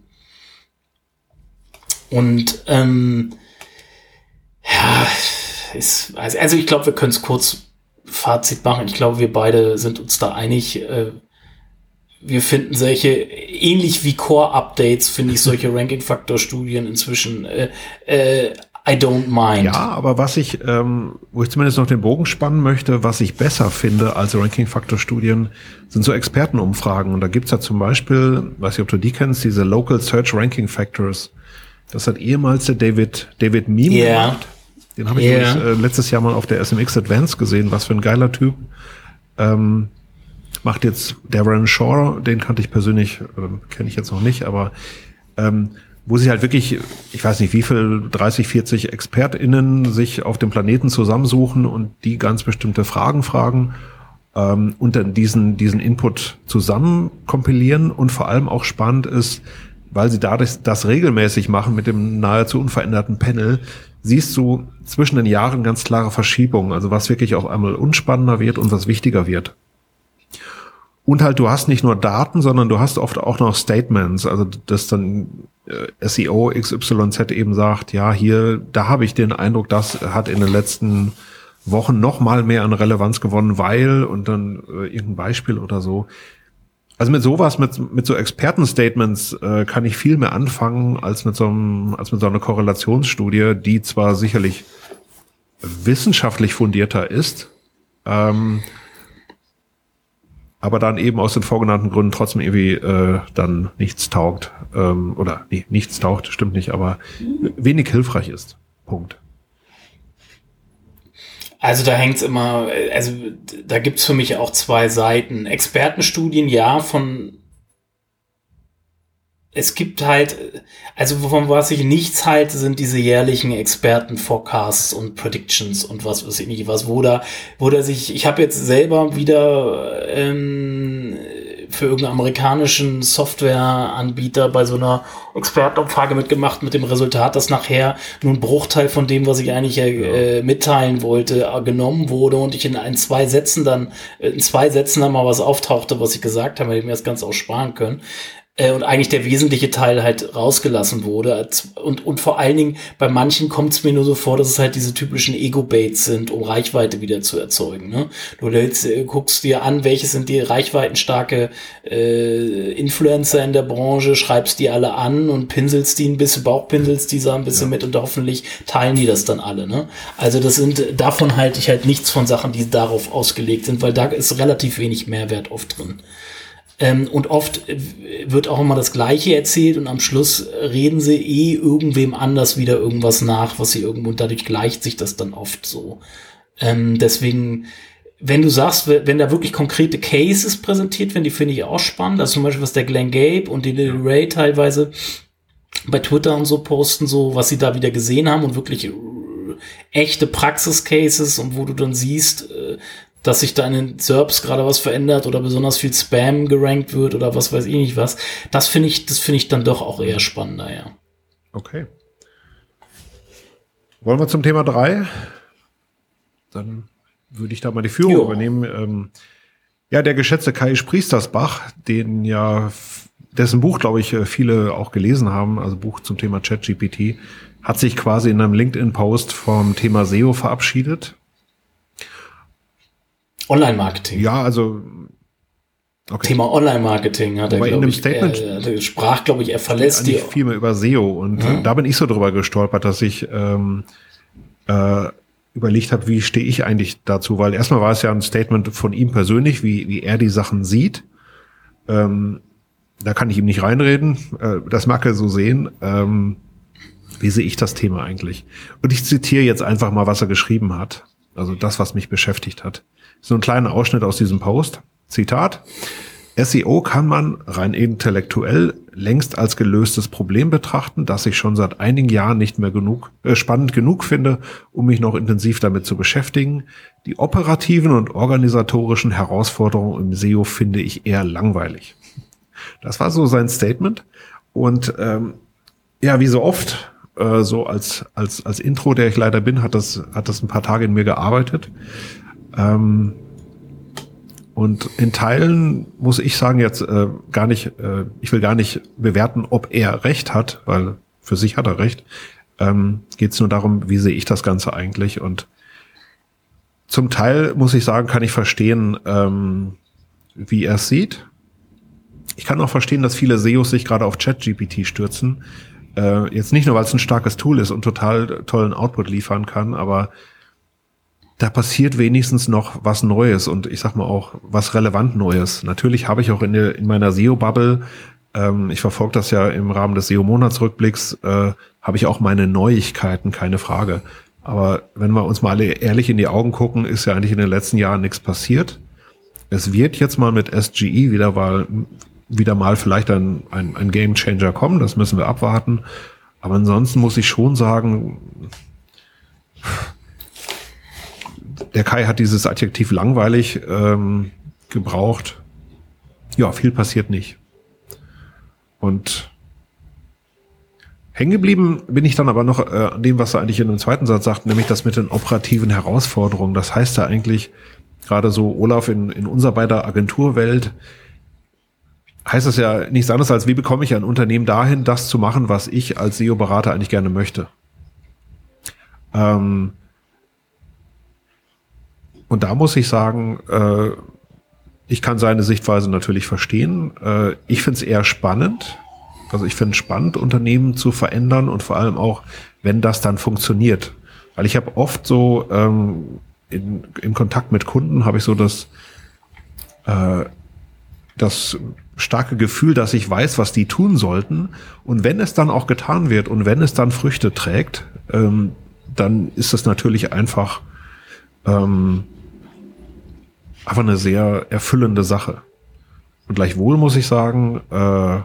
Und ähm, ja, ist, also, also ich glaube, wir können es kurz Fazit machen. Ich glaube, wir beide sind uns da einig. Äh, wir finden solche, ähnlich wie Core-Updates, finde ich solche Ranking-Faktor-Studien inzwischen äh, äh, I don't mind. Ja, aber was ich, ähm, wo ich zumindest noch den Bogen spannen möchte, was ich besser finde als Ranking-Faktor-Studien, sind so Expertenumfragen. Und da gibt's ja zum Beispiel, weiß ich, ob du die kennst, diese Local Search Ranking Factors. Das hat ehemals der David David Meme yeah. gemacht. Den habe ich yeah. übrigens, äh, letztes Jahr mal auf der S M X Advance gesehen. Was für ein geiler Typ. Ähm, macht jetzt Darren Shaw, den kannte ich persönlich, äh, kenne ich jetzt noch nicht, aber ähm, wo sie halt wirklich, ich weiß nicht wie viel, dreißig, vierzig ExpertInnen sich auf dem Planeten zusammensuchen und die ganz bestimmte Fragen fragen ähm, und dann diesen diesen Input zusammen kompilieren. Und vor allem auch spannend ist, weil sie dadurch das regelmäßig machen mit dem nahezu unveränderten Panel, siehst du zwischen den Jahren ganz klare Verschiebungen, also was wirklich auf einmal unspannender wird und was wichtiger wird. Und halt, du hast nicht nur Daten, sondern du hast oft auch noch Statements, also dass dann äh, S E O X Y Z eben sagt, ja, hier, da habe ich den Eindruck, das hat in den letzten Wochen noch mal mehr an Relevanz gewonnen, weil, und dann äh, irgendein Beispiel oder so. Also mit sowas, mit mit so Expertenstatements äh, kann ich viel mehr anfangen als mit so einem, als mit so einer Korrelationsstudie, die zwar sicherlich wissenschaftlich fundierter ist, ähm, aber dann eben aus den vorgenannten Gründen trotzdem irgendwie äh, dann nichts taugt. Ähm, oder nee, nichts taugt, stimmt nicht, aber wenig hilfreich ist. Punkt. Also da hängt's immer, also da gibt's für mich auch zwei Seiten. Expertenstudien, ja, von es gibt halt, also von was ich nichts halte, sind diese jährlichen Experten-Forecasts und Predictions und was weiß ich nicht was, wo da, wo da sich, ich habe jetzt selber wieder ähm, für irgendeinen amerikanischen Softwareanbieter bei so einer Expertenumfrage mitgemacht mit dem Resultat, dass nachher nur ein Bruchteil von dem, was ich eigentlich äh, mitteilen wollte, äh, genommen wurde und ich in ein, zwei Sätzen dann, in zwei Sätzen dann mal was auftauchte, was ich gesagt habe, hätte ich mir das ganz auch sparen können. Äh, und eigentlich der wesentliche Teil halt rausgelassen wurde. Und, und vor allen Dingen, bei manchen kommt es mir nur so vor, dass es halt diese typischen Ego-Baits sind, um Reichweite wieder zu erzeugen. Ne? Du jetzt, äh, guckst dir an, welche sind die reichweitenstarke äh, Influencer in der Branche, schreibst die alle an und pinselst die ein bisschen, bauchpinselst die so ein bisschen ja. mit und hoffentlich teilen die das dann alle. Ne? Also das sind, davon halte ich halt nichts von Sachen, die darauf ausgelegt sind, weil da ist relativ wenig Mehrwert oft drin. Ähm, und oft wird auch immer das Gleiche erzählt und am Schluss reden sie eh irgendwem anders wieder irgendwas nach, was sie irgendwo, und dadurch gleicht sich das dann oft so. Ähm, deswegen, wenn du sagst, wenn da wirklich konkrete Cases präsentiert werden, die finde ich auch spannend. Also zum Beispiel, was der Glenn Gabe und die Lil Ray teilweise bei Twitter und so posten, so was sie da wieder gesehen haben und wirklich echte Praxis-Cases und wo du dann siehst, äh, dass sich da in den S E R Ps gerade was verändert oder besonders viel Spam gerankt wird oder was weiß ich nicht was. Das finde ich, das finde ich dann doch auch eher spannender, ja. Okay. Wollen wir zum Thema drei? Dann würde ich da mal die Führung jo. übernehmen. Ähm, ja, der geschätzte Kai Spriestersbach, den ja, dessen Buch, glaube ich, viele auch gelesen haben, also Buch zum Thema ChatGPT, hat sich quasi in einem LinkedIn-Post vom Thema S E O verabschiedet. Online-Marketing. Ja, also okay. Thema Online-Marketing hat er, glaube in einem ich, Statement er, er sprach, glaube ich, er verlässt die viel mehr über S E O und hm? da bin ich so drüber gestolpert, dass ich ähm, äh, überlegt habe, wie stehe ich eigentlich dazu, weil erstmal war es ja ein Statement von ihm persönlich, wie wie er die Sachen sieht. Ähm, da kann ich ihm nicht reinreden, äh, das mag er so sehen. Ähm, wie sehe ich das Thema eigentlich? Und ich zitiere jetzt einfach mal, was er geschrieben hat. Also das, was mich beschäftigt hat. So ein kleiner Ausschnitt aus diesem Post. Zitat. S E O kann man rein intellektuell längst als gelöstes Problem betrachten, das ich schon seit einigen Jahren nicht mehr genug äh, spannend genug finde, um mich noch intensiv damit zu beschäftigen. Die operativen und organisatorischen Herausforderungen im S E O finde ich eher langweilig. Das war so sein Statement. Und ähm, ja, wie so oft, äh, so als als als Intro, der ich leider bin, hat das hat das ein paar Tage in mir gearbeitet. Ähm, und in Teilen muss ich sagen jetzt äh, gar nicht, äh, ich will gar nicht bewerten, ob er recht hat, weil für sich hat er recht. Ähm, geht es nur darum, wie sehe ich das Ganze eigentlich? Und zum Teil muss ich sagen, kann ich verstehen, ähm, wie er es sieht. Ich kann auch verstehen, dass viele S E Os sich gerade auf ChatGPT stürzen. Äh, jetzt nicht nur, weil es ein starkes Tool ist und total tollen Output liefern kann, aber da passiert wenigstens noch was Neues und ich sag mal auch was relevant Neues. Natürlich habe ich auch in, der, in meiner S E O-Bubble, ähm, ich verfolge das ja im Rahmen des S E O-Monatsrückblicks, äh, habe ich auch meine Neuigkeiten, keine Frage. Aber wenn wir uns mal alle ehrlich in die Augen gucken, ist ja eigentlich in den letzten Jahren nichts passiert. Es wird jetzt mal mit S G E wieder mal, wieder mal vielleicht ein, ein, ein Game Changer kommen, das müssen wir abwarten. Aber ansonsten muss ich schon sagen, der Kai hat dieses Adjektiv langweilig ähm, gebraucht. Ja, viel passiert nicht. Und hängen geblieben bin ich dann aber noch äh, an dem, was er eigentlich in dem zweiten Satz sagt, nämlich das mit den operativen Herausforderungen. Das heißt ja eigentlich, gerade so, Olaf, in, in unserer beider Agenturwelt, heißt es ja nichts anderes als, wie bekomme ich ein Unternehmen dahin, das zu machen, was ich als S E O-Berater eigentlich gerne möchte. Ähm, Und da muss ich sagen, äh, ich kann seine Sichtweise natürlich verstehen. Äh, ich finde es eher spannend. Also ich finde es spannend, Unternehmen zu verändern und vor allem auch, wenn das dann funktioniert. Weil ich habe oft so ähm, in, in Kontakt mit Kunden habe ich so das, äh, das starke Gefühl, dass ich weiß, was die tun sollten. Und wenn es dann auch getan wird und wenn es dann Früchte trägt, ähm, dann ist es natürlich einfach ähm, einfach eine sehr erfüllende Sache. Und gleichwohl muss ich sagen, äh,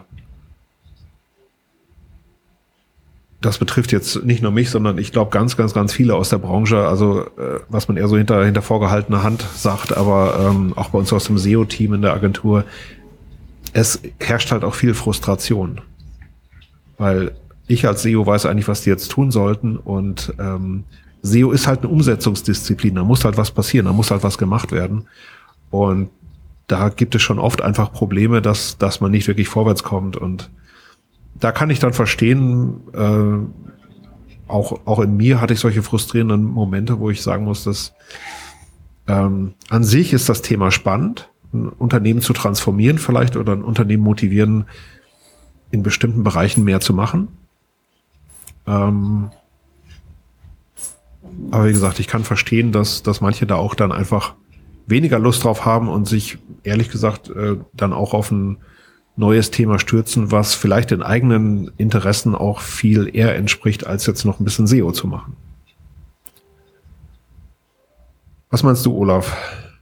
das betrifft jetzt nicht nur mich, sondern ich glaube ganz, ganz, ganz viele aus der Branche, also äh, was man eher so hinter, hinter vorgehaltener Hand sagt, aber ähm, auch bei uns aus dem S E O-Team in der Agentur, es herrscht halt auch viel Frustration. Weil ich als S E O weiß eigentlich, was die jetzt tun sollten und ähm, S E O ist halt eine Umsetzungsdisziplin, da muss halt was passieren, da muss halt was gemacht werden. Und da gibt es schon oft einfach Probleme, dass, dass man nicht wirklich vorwärts kommt. Und da kann ich dann verstehen, äh, auch, auch in mir hatte ich solche frustrierenden Momente, wo ich sagen muss, dass ähm, an sich ist das Thema spannend, ein Unternehmen zu transformieren vielleicht oder ein Unternehmen motivieren, in bestimmten Bereichen mehr zu machen. Ähm, aber wie gesagt, ich kann verstehen, dass, dass manche da auch dann einfach weniger Lust drauf haben und sich, ehrlich gesagt, äh, dann auch auf ein neues Thema stürzen, was vielleicht den eigenen Interessen auch viel eher entspricht, als jetzt noch ein bisschen S E O zu machen. Was meinst du, Olaf?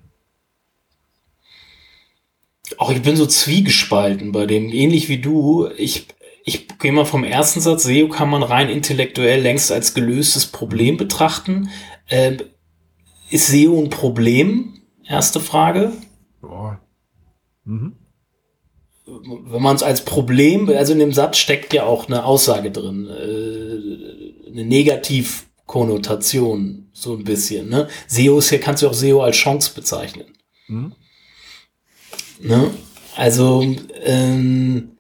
Auch ich bin so zwiegespalten bei dem, ähnlich wie du. Ich, ich gehe mal vom ersten Satz, S E O kann man rein intellektuell längst als gelöstes Problem betrachten. Äh, ist S E O ein Problem? Erste Frage. Boah. Mhm. Wenn man es als Problem, also in dem Satz steckt ja auch eine Aussage drin, äh, eine Negativkonnotation, so ein bisschen. Ne? S E O ist ja, kannst du auch S E O als Chance bezeichnen. Mhm. Ne? Also, ähm,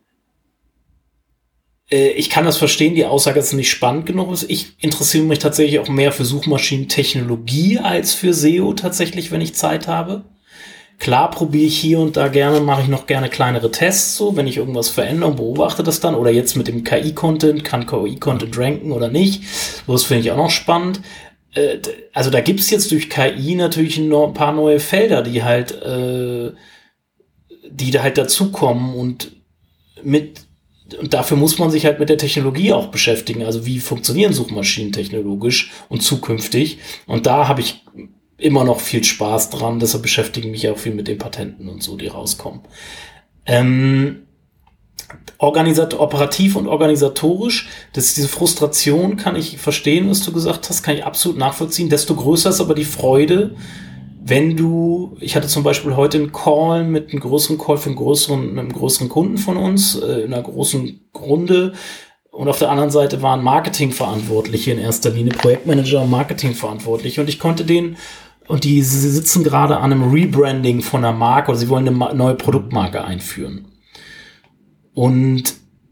äh, ich kann das verstehen, die Aussage, dass es nicht spannend genug ist. Ich interessiere mich tatsächlich auch mehr für Suchmaschinentechnologie als für S E O tatsächlich, wenn ich Zeit habe. Klar probiere ich hier und da gerne, mache ich noch gerne kleinere Tests, so, wenn ich irgendwas verändere und beobachte das dann. Oder jetzt mit dem K I-Content, kann K I-Content ranken oder nicht. So, das finde ich auch noch spannend. Äh, also da gibt es jetzt durch K I natürlich ein paar neue Felder, die halt, äh, die da halt dazukommen und mit, und dafür muss man sich halt mit der Technologie auch beschäftigen. Also wie funktionieren Suchmaschinen technologisch und zukünftig? Und da habe ich immer noch viel Spaß dran, deshalb beschäftige ich mich auch viel mit den Patenten und so, die rauskommen. Ähm, Organisat- operativ und organisatorisch, das, diese Frustration kann ich verstehen, was du gesagt hast, kann ich absolut nachvollziehen. Desto größer ist aber die Freude, wenn du, ich hatte zum Beispiel heute einen Call mit einem größeren Call für einen größeren, mit einem größeren Kunden von uns, äh, in einer großen Runde. Und auf der anderen Seite waren Marketingverantwortliche in erster Linie, Projektmanager und Marketingverantwortliche. Und ich konnte den, und die sie sitzen gerade an einem Rebranding von einer Marke, oder sie wollen eine neue Produktmarke einführen. Und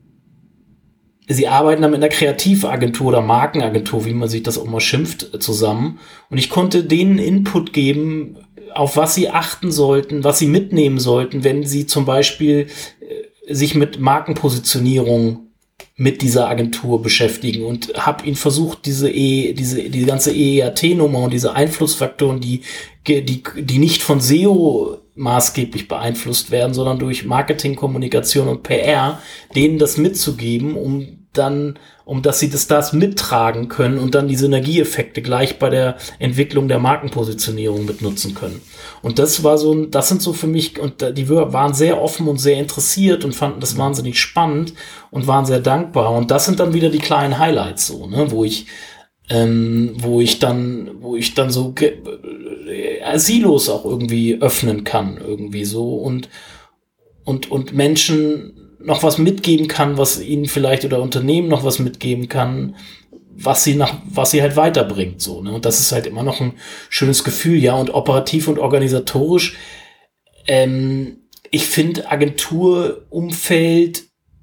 sie arbeiten dann mit einer Kreativagentur oder Markenagentur, wie man sich das auch mal schimpft, zusammen. Und ich konnte denen Input geben, auf was sie achten sollten, was sie mitnehmen sollten, wenn sie zum Beispiel äh, sich mit Markenpositionierung mit dieser Agentur beschäftigen, und habe ihn versucht, diese e, diese die ganze E E A T-Nummer und diese Einflussfaktoren, die die die nicht von S E O maßgeblich beeinflusst werden, sondern durch Marketing, Kommunikation und P R, denen das mitzugeben, um dann, um dass sie das das mittragen können und dann die Synergieeffekte gleich bei der Entwicklung der Markenpositionierung mitnutzen können. Und das war so, das sind so für mich, und die waren sehr offen und sehr interessiert und fanden das wahnsinnig spannend und waren sehr dankbar. Und das sind dann wieder die kleinen Highlights, so, ne, wo ich, ähm, wo ich dann, wo ich dann so ge- äh, Silos auch irgendwie öffnen kann, irgendwie so, und, und, und Menschen noch was mitgeben kann, was ihnen vielleicht, oder Unternehmen noch was mitgeben kann, was sie nach, was sie halt weiterbringt, so, ne? Und das ist halt immer noch ein schönes Gefühl, ja. Und operativ und organisatorisch, ähm, ich finde Agenturumfeld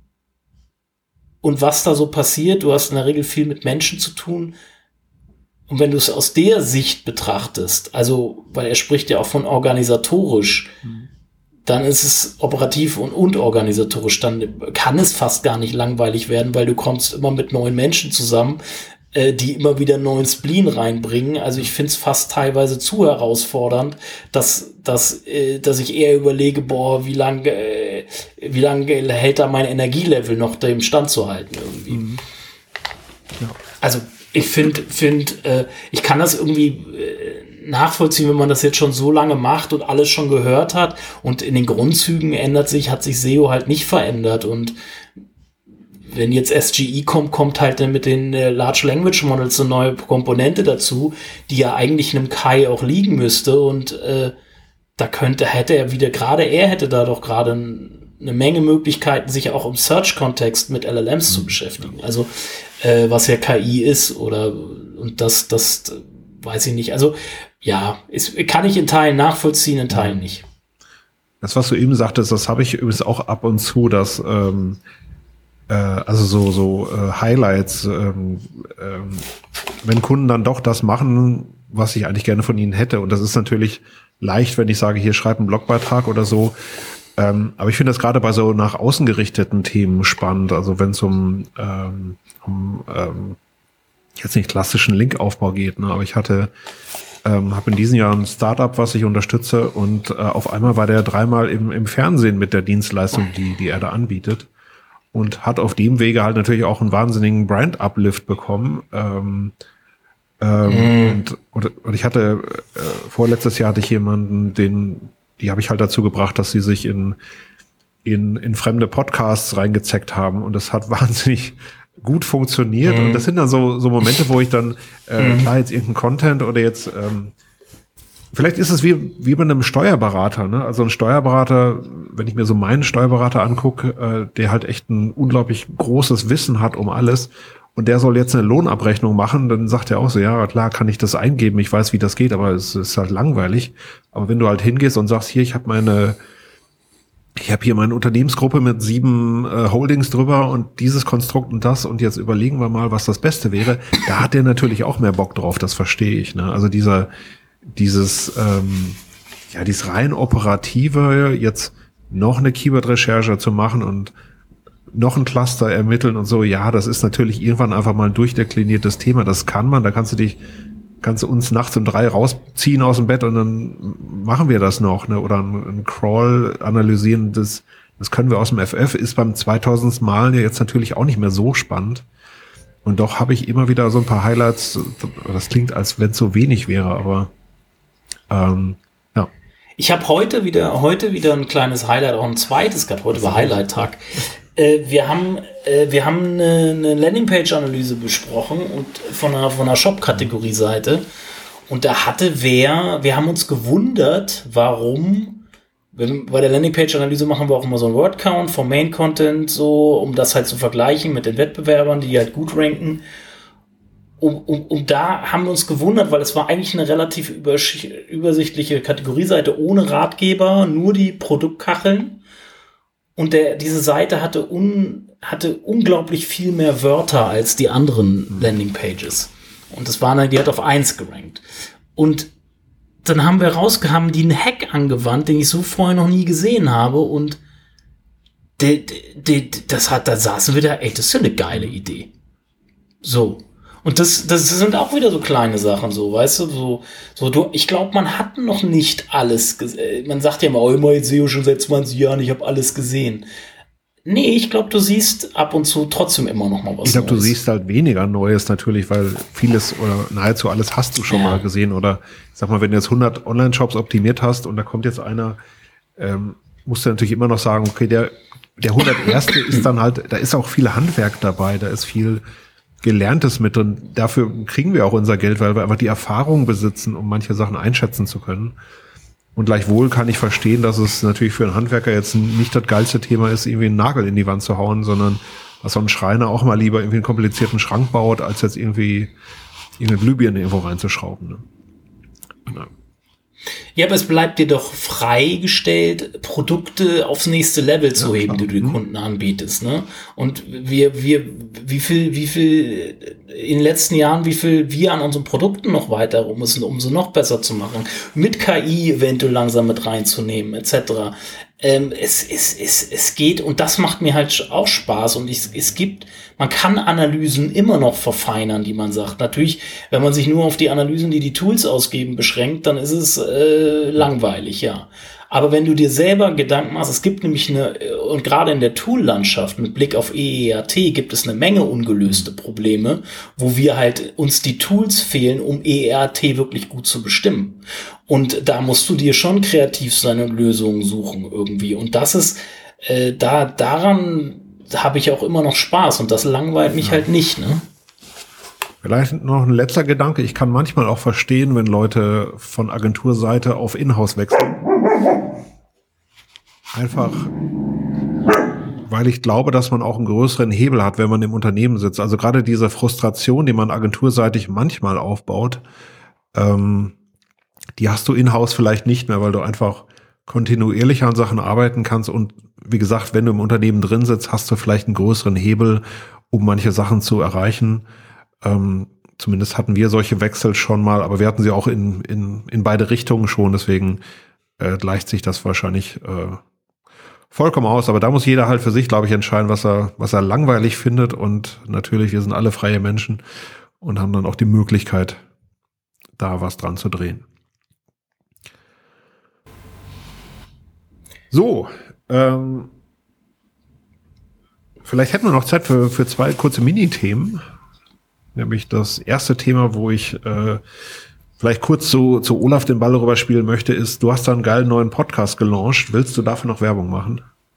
und was da so passiert, du hast in der Regel viel mit Menschen zu tun. Und wenn du es aus der Sicht betrachtest, also, weil er spricht ja auch von organisatorisch, mhm. dann ist es operativ und, und organisatorisch. Dann kann es fast gar nicht langweilig werden, weil du kommst immer mit neuen Menschen zusammen, äh, die immer wieder einen neuen Spleen reinbringen. Also ich finde es fast teilweise zu herausfordernd, dass, dass, äh, dass ich eher überlege, boah, wie lange äh, wie lange hält da mein Energielevel noch dem Stand zu halten irgendwie. Mhm. Ja. Also ich finde, find, äh, ich kann das irgendwie äh, nachvollziehen, wenn man das jetzt schon so lange macht und alles schon gehört hat, und in den Grundzügen ändert sich, hat sich S E O halt nicht verändert, und wenn jetzt S G I kommt, kommt halt dann mit den äh, Large Language Models eine neue Komponente dazu, die ja eigentlich einem Kai auch liegen müsste, und äh, da könnte, hätte er wieder, gerade er hätte da doch gerade eine Menge Möglichkeiten, sich auch im Search-Kontext mit L L Ms mhm. zu beschäftigen. Also äh, was ja K I ist, oder, und das, das weiß ich nicht. Also ja, ist, kann ich in Teilen nachvollziehen, in Teilen nicht. Das, was du eben sagtest, das habe ich übrigens auch ab und zu, dass ähm, äh, also so so äh, Highlights, ähm, ähm, wenn Kunden dann doch das machen, was ich eigentlich gerne von ihnen hätte. Und das ist natürlich leicht, wenn ich sage, hier schreib einen Blogbeitrag oder so. Ähm, aber ich finde das gerade bei so nach außen gerichteten Themen spannend. Also wenn es um, ähm, um ähm, jetzt nicht klassischen Linkaufbau geht, ne? Aber ich hatte ähm, habe in diesem Jahr ein Startup, was ich unterstütze, und äh, auf einmal war der dreimal im, im Fernsehen mit der Dienstleistung, die die er da anbietet, und hat auf dem Wege halt natürlich auch einen wahnsinnigen Brand-Uplift bekommen. Ähm, ähm, mm. und, und, und ich hatte äh, vorletztes Jahr hatte ich jemanden, den die habe ich halt dazu gebracht, dass sie sich in in in fremde Podcasts reingezeckt haben, und das hat wahnsinnig gut funktioniert. Mhm. Und das sind dann so so Momente, wo ich dann äh, mhm. klar, jetzt irgendein Content oder jetzt ähm, vielleicht ist es wie wie bei einem Steuerberater, ne? Also ein Steuerberater, wenn ich mir so meinen Steuerberater angucke, äh, der halt echt ein unglaublich großes Wissen hat um alles, und der soll jetzt eine Lohnabrechnung machen, dann sagt er auch so, ja klar, kann ich das eingeben, ich weiß, wie das geht, aber es ist halt langweilig. Aber wenn du halt hingehst und sagst, hier, ich habe meine Ich habe hier meine Unternehmensgruppe mit sieben äh, Holdings drüber und dieses Konstrukt und das, und jetzt überlegen wir mal, was das Beste wäre. Da hat der natürlich auch mehr Bock drauf, das verstehe ich. Ne? Also dieser, dieses, ähm, ja, dieses rein operative, jetzt noch eine Keyword-Recherche zu machen und noch ein Cluster ermitteln und so, ja, das ist natürlich irgendwann einfach mal ein durchdekliniertes Thema. Das kann man, da kannst du dich kannst du uns nachts um drei rausziehen aus dem Bett und dann machen wir das noch, ne? Oder ein, ein Crawl analysieren, das, das können wir aus dem F F, ist beim zweitausendsten Mal ja jetzt natürlich auch nicht mehr so spannend. Und doch habe ich immer wieder so ein paar Highlights, das klingt, als wenn es so wenig wäre, aber ähm, ja. Ich habe heute wieder, heute wieder ein kleines Highlight, auch ein zweites gehabt, heute war Highlight-Tag. Äh, wir haben, äh, wir haben eine, eine Landingpage-Analyse besprochen und von einer, von einer Shop-Kategorie-Seite. Und da hatte wer, wir haben uns gewundert, warum, bei der Landingpage-Analyse machen wir auch immer so einen Word-Count vom Main-Content, so, um das halt zu vergleichen mit den Wettbewerbern, die halt gut ranken. Und um, um, um da haben wir uns gewundert, weil es war eigentlich eine relativ übersch- übersichtliche Kategorieseite ohne Ratgeber, nur die Produktkacheln. Und der, diese Seite hatte, un, hatte unglaublich viel mehr Wörter als die anderen Landingpages. Und das war eine, die hat auf eins gerankt. Und dann haben wir rausgehaben, die einen Hack angewandt, den ich so vorher noch nie gesehen habe. Und de, de, de, das hat, da saßen wir da, ey, das ist ja eine geile Idee. So. Und das, das sind auch wieder so kleine Sachen, so, weißt du, so, so, du, ich glaube, man hat noch nicht alles gesehen. Man sagt ja immer, oh, immer, ich sehe schon seit zwanzig Jahren, ich habe alles gesehen. Nee, ich glaube, du siehst ab und zu trotzdem immer noch mal was. Ich glaube, du siehst halt weniger Neues natürlich, weil vieles oder nahezu alles hast du schon ja. mal gesehen. Oder ich sag mal, wenn du jetzt hundert Online-Shops optimiert hast und da kommt jetzt einer, ähm, musst du natürlich immer noch sagen, okay, der, der hunderterste ist dann halt, da ist auch viel Handwerk dabei, da ist viel Gelerntes mit, und dafür kriegen wir auch unser Geld, weil wir einfach die Erfahrung besitzen, um manche Sachen einschätzen zu können. Und gleichwohl kann ich verstehen, dass es natürlich für einen Handwerker jetzt nicht das geilste Thema ist, irgendwie einen Nagel in die Wand zu hauen, sondern dass so ein Schreiner auch mal lieber irgendwie einen komplizierten Schrank baut, als jetzt irgendwie irgendeine Glühbirne irgendwo reinzuschrauben. Ne? Genau. Ja, aber es bleibt dir doch freigestellt, Produkte aufs nächste Level zu ja, heben, klar. die du den Kunden anbietest, ne? Und wir, wir, wie viel, wie viel, in den letzten Jahren, wie viel wir an unseren Produkten noch weiter rum müssen, um sie noch besser zu machen, mit K I eventuell langsam mit reinzunehmen, et cetera. Ähm, es, es, es, es geht, und das macht mir halt auch Spaß, und ich, es gibt, man kann Analysen immer noch verfeinern, die man sagt. Natürlich, wenn man sich nur auf die Analysen, die die Tools ausgeben, beschränkt, dann ist es äh, langweilig, ja. Aber wenn du dir selber Gedanken machst, es gibt nämlich eine, und gerade in der Tool-Landschaft mit Blick auf E E A T gibt es eine Menge ungelöste Probleme, wo wir halt uns die Tools fehlen, um E E A T wirklich gut zu bestimmen. Und da musst du dir schon kreativ seine Lösungen suchen irgendwie. Und das ist, äh, da, daran habe ich auch immer noch Spaß, und das langweilt mich ja. halt nicht, ne? Vielleicht noch ein letzter Gedanke. Ich kann manchmal auch verstehen, wenn Leute von Agenturseite auf Inhouse wechseln. Einfach, weil ich glaube, dass man auch einen größeren Hebel hat, wenn man im Unternehmen sitzt. Also gerade diese Frustration, die man agenturseitig manchmal aufbaut, ähm, die hast du in-house vielleicht nicht mehr, weil du einfach kontinuierlicher an Sachen arbeiten kannst. Und wie gesagt, wenn du im Unternehmen drin sitzt, hast du vielleicht einen größeren Hebel, um manche Sachen zu erreichen. Ähm, zumindest hatten wir solche Wechsel schon mal, aber wir hatten sie auch in, in, in beide Richtungen schon. Deswegen äh, gleicht sich das wahrscheinlich äh, vollkommen aus. Aber da muss jeder halt für sich, glaube ich, entscheiden, was er, was er langweilig findet. Und natürlich, wir sind alle freie Menschen und haben dann auch die Möglichkeit, da was dran zu drehen. So, ähm, vielleicht hätten wir noch Zeit für, für zwei kurze Mini-Themen. Nämlich das erste Thema, wo ich äh, vielleicht kurz zu, zu Olaf den Ball rüberspielen möchte, ist, du hast da einen geilen neuen Podcast gelauncht. Willst du dafür noch Werbung machen?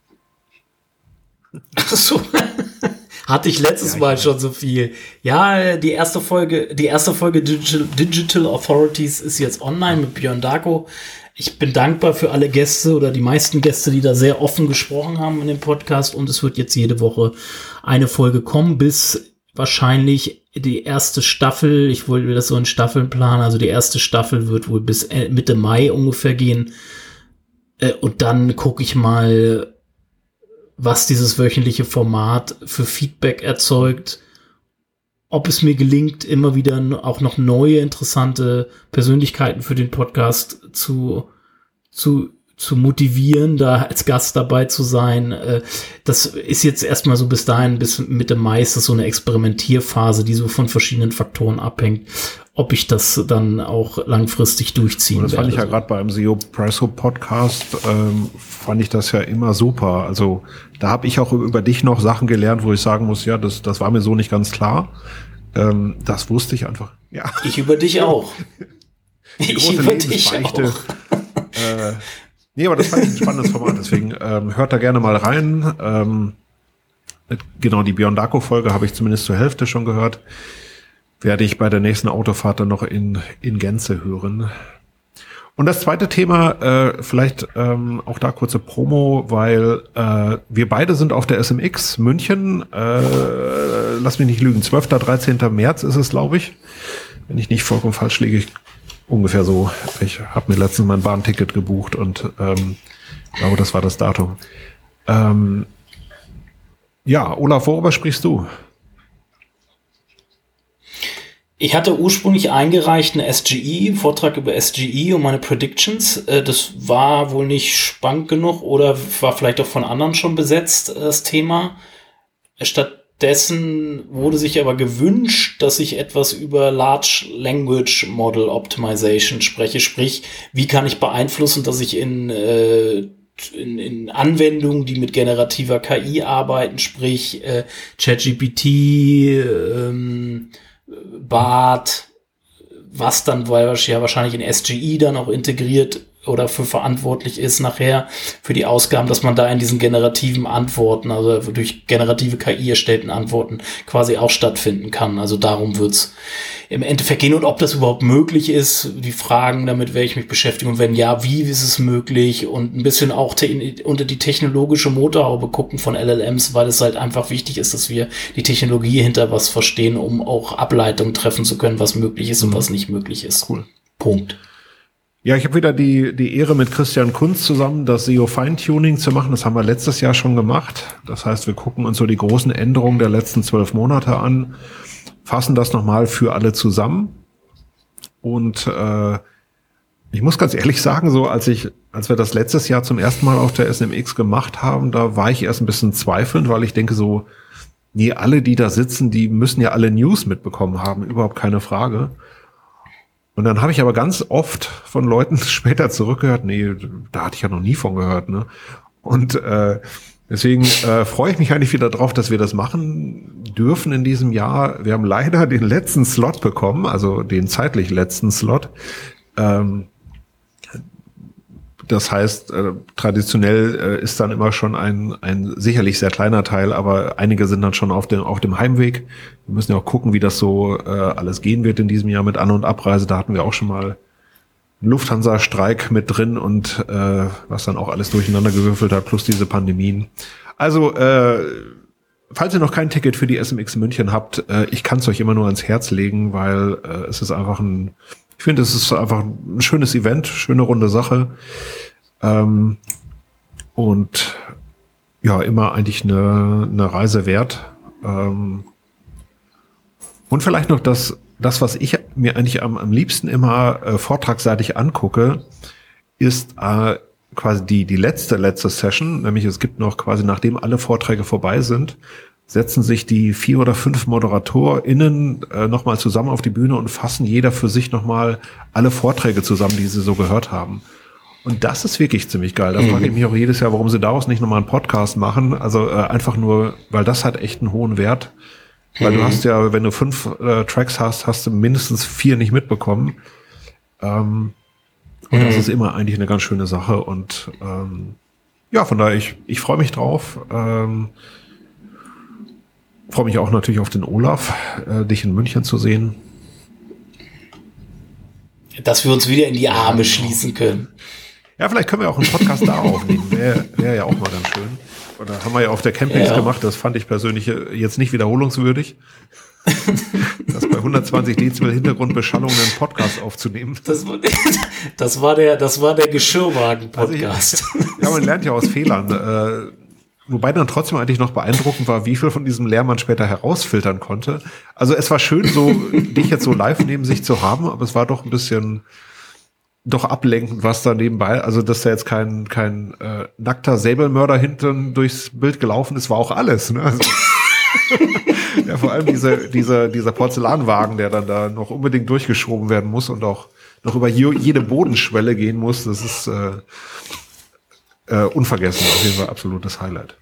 Ach so. Hatte ich letztes ja, Mal ich schon so viel. Ja, die erste Folge, die erste Folge Digital, Digital Authorities ist jetzt online mit Björn Darko. Ich bin dankbar für alle Gäste oder die meisten Gäste, die da sehr offen gesprochen haben in dem Podcast. Und es wird jetzt jede Woche eine Folge kommen, bis wahrscheinlich die erste Staffel, ich wollte das so in Staffeln planen, also die erste Staffel wird wohl bis Mitte Mai ungefähr gehen. Und dann gucke ich mal, was dieses wöchentliche Format für Feedback erzeugt, ob es mir gelingt, immer wieder auch noch neue, interessante Persönlichkeiten für den Podcast zu, zu, zu motivieren, da als Gast dabei zu sein. Das ist jetzt erstmal so bis dahin, bis Mitte Mai ist das so eine Experimentierphase, die so von verschiedenen Faktoren abhängt, ob ich das dann auch langfristig durchziehen werde. Das fand ich ja gerade beim S E O Presso Podcast, ähm, fand ich das ja immer super. Also da habe ich auch über dich noch Sachen gelernt, wo ich sagen muss, ja, das, das war mir so nicht ganz klar. Ähm, das wusste ich einfach. Ja. Ich über dich auch. Ich über dich auch. äh, nee, aber das fand ich ein spannendes Format, deswegen ähm, hört da gerne mal rein. Ähm, genau, die Björn Darko Folge habe ich zumindest zur Hälfte schon gehört. Werde ich bei der nächsten Autofahrt dann noch in, in Gänze hören. Und das zweite Thema, äh, vielleicht ähm, auch da kurze Promo, weil äh, wir beide sind auf der S M X München. Äh, lass mich nicht lügen, zwölfter, dreizehnter März ist es, glaube ich. Wenn ich nicht vollkommen falsch liege, ungefähr so. Ich habe mir letztens mein Bahnticket gebucht und ähm, glaube, das war das Datum. Ähm, ja, Olaf, worüber sprichst du? Ich hatte ursprünglich eingereicht eine S G I, einen Vortrag über S G I und meine Predictions. Das war wohl nicht spannend genug oder war vielleicht auch von anderen schon besetzt, das Thema. Stattdessen wurde sich aber gewünscht, dass ich etwas über Large Language Model Optimization spreche. Sprich, wie kann ich beeinflussen, dass ich in, in, in Anwendungen, die mit generativer K I arbeiten, sprich äh, ChatGPT, ähm, Bart, was dann, weil ja wahrscheinlich in S G I dann auch integriert oder für verantwortlich ist nachher für die Ausgaben, dass man da in diesen generativen Antworten, also durch generative K I erstellten Antworten quasi auch stattfinden kann. Also darum wird's im Endeffekt gehen und ob das überhaupt möglich ist, die Fragen, damit werde ich mich beschäftigen und wenn ja, wie ist es möglich und ein bisschen auch te- unter die technologische Motorhaube gucken von L L Ms, weil es halt einfach wichtig ist, dass wir die Technologie hinter was verstehen, um auch Ableitungen treffen zu können, was möglich ist und was nicht möglich ist. Cool. Punkt. Ja, ich habe wieder die die Ehre, mit Christian Kunz zusammen das S E O Feintuning zu machen. Das haben wir letztes Jahr schon gemacht. Das heißt, wir gucken uns so die großen Änderungen der letzten zwölf Monate an, fassen das nochmal für alle zusammen. Und äh, ich muss ganz ehrlich sagen, so als ich, als wir das letztes Jahr zum ersten Mal auf der S M X gemacht haben, da war ich erst ein bisschen zweifelnd, weil ich denke so, nee, alle, die da sitzen, die müssen ja alle News mitbekommen haben, überhaupt keine Frage. Und dann habe ich aber ganz oft von Leuten später zurückgehört, nee, da hatte ich ja noch nie von gehört, ne? Und äh, deswegen äh, freue ich mich eigentlich wieder drauf, dass wir das machen dürfen in diesem Jahr. Wir haben leider den letzten Slot bekommen, also den zeitlich letzten Slot. Ähm, das heißt, äh, traditionell äh, ist dann immer schon ein ein sicherlich sehr kleiner Teil, aber einige sind dann schon auf dem auf dem Heimweg. Wir müssen ja auch gucken, wie das so äh, alles gehen wird in diesem Jahr mit An- und Abreise. Da hatten wir auch schon mal einen Lufthansa-Streik mit drin und äh, was dann auch alles durcheinander gewürfelt hat, plus diese Pandemien. Also, äh, falls ihr noch kein Ticket für die S M X München habt, äh, ich kann es euch immer nur ans Herz legen, weil äh, es ist einfach ein, ich finde, es ist einfach ein schönes Event, schöne runde Sache. Ähm, und ja, immer eigentlich eine, eine Reise wert. Ähm, und vielleicht noch das, das, was ich mir eigentlich am, am liebsten immer äh, vortragsseitig angucke, ist äh, quasi die, die letzte, letzte Session. Nämlich es gibt noch quasi, nachdem alle Vorträge vorbei sind, setzen sich die vier oder fünf ModeratorInnen äh, nochmal zusammen auf die Bühne und fassen jeder für sich nochmal alle Vorträge zusammen, die sie so gehört haben. Und das ist wirklich ziemlich geil. Da mhm. frage ich mich auch jedes Jahr, warum sie daraus nicht nochmal einen Podcast machen. Also äh, einfach nur, weil das hat echt einen hohen Wert. Weil mhm. du hast ja, wenn du fünf äh, Tracks hast, hast du mindestens vier nicht mitbekommen. Ähm, und mhm. das ist immer eigentlich eine ganz schöne Sache. Und ähm, ja, von daher, ich, ich freue mich drauf. Ähm, freue mich auch natürlich auf den Olaf, äh, dich in München zu sehen. Dass wir uns wieder in die Arme schließen können. Ja, vielleicht können wir auch einen Podcast da aufnehmen. Wäre wär ja auch mal ganz schön. Oder haben wir ja auf der Campings ja. gemacht. Das fand ich persönlich jetzt nicht wiederholungswürdig. Das bei hundertzwanzig Dezibel Hintergrundbeschallung einen Podcast aufzunehmen. Das, das war der, das war der Geschirrwagen-Podcast. Also ja, man lernt ja aus Fehlern. Äh, wobei dann trotzdem eigentlich noch beeindruckend war, wie viel von diesem Lärm man später herausfiltern konnte. Also es war schön, so dich jetzt so live neben sich zu haben, aber es war doch ein bisschen doch ablenkend, was da nebenbei, also dass da jetzt kein kein äh, nackter Säbelmörder hinten durchs Bild gelaufen ist, war auch alles. Ne? Also, ja, vor allem diese, dieser, dieser Porzellanwagen, der dann da noch unbedingt durchgeschoben werden muss und auch noch über jede Bodenschwelle gehen muss, das ist äh, äh, unvergessen, auf jeden Fall absolutes Highlight.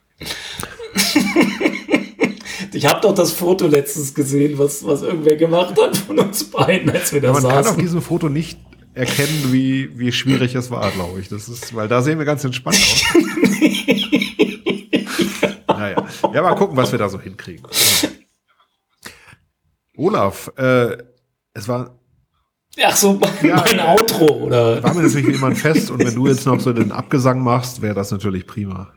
Ich habe doch das Foto letztens gesehen, was, was irgendwer gemacht hat von uns beiden, als wir da ja, man saßen. Man kann auf diesem Foto nicht erkennen, wie, wie schwierig es war, glaube ich. Das ist, weil da sehen wir ganz entspannt aus. Naja, ja, mal gucken, was wir da so hinkriegen. Olaf, äh, es war... Ach so, ja, mein äh, Outro, oder? War mir natürlich wie immer ein Fest und wenn du jetzt noch so den Abgesang machst, wäre das natürlich prima.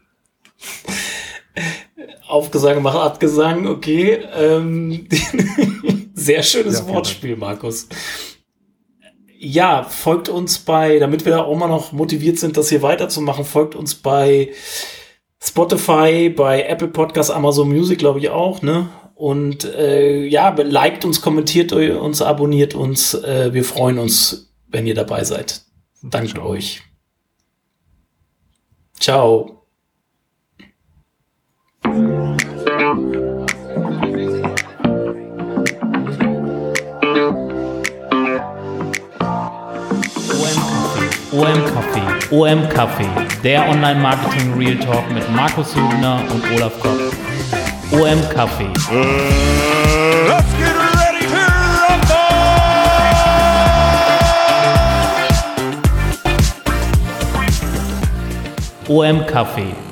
Aufgesang, mach Abgesang, okay. Ähm, sehr schönes ja, Wortspiel, Markus. Ja, folgt uns bei, damit wir da auch mal noch motiviert sind, das hier weiterzumachen, folgt uns bei Spotify, bei Apple Podcasts, Amazon Music, glaube ich auch, ne? Und äh, ja, liked uns, kommentiert uns, abonniert uns. Äh, wir freuen uns, wenn ihr dabei seid. Danke Ciao. euch. Ciao. O M Café, O M Café, der Online-Marketing Real Talk mit Markus Hübner und Olaf Kopp. O M Café. Uh, let's get ready to rumble! O M Café.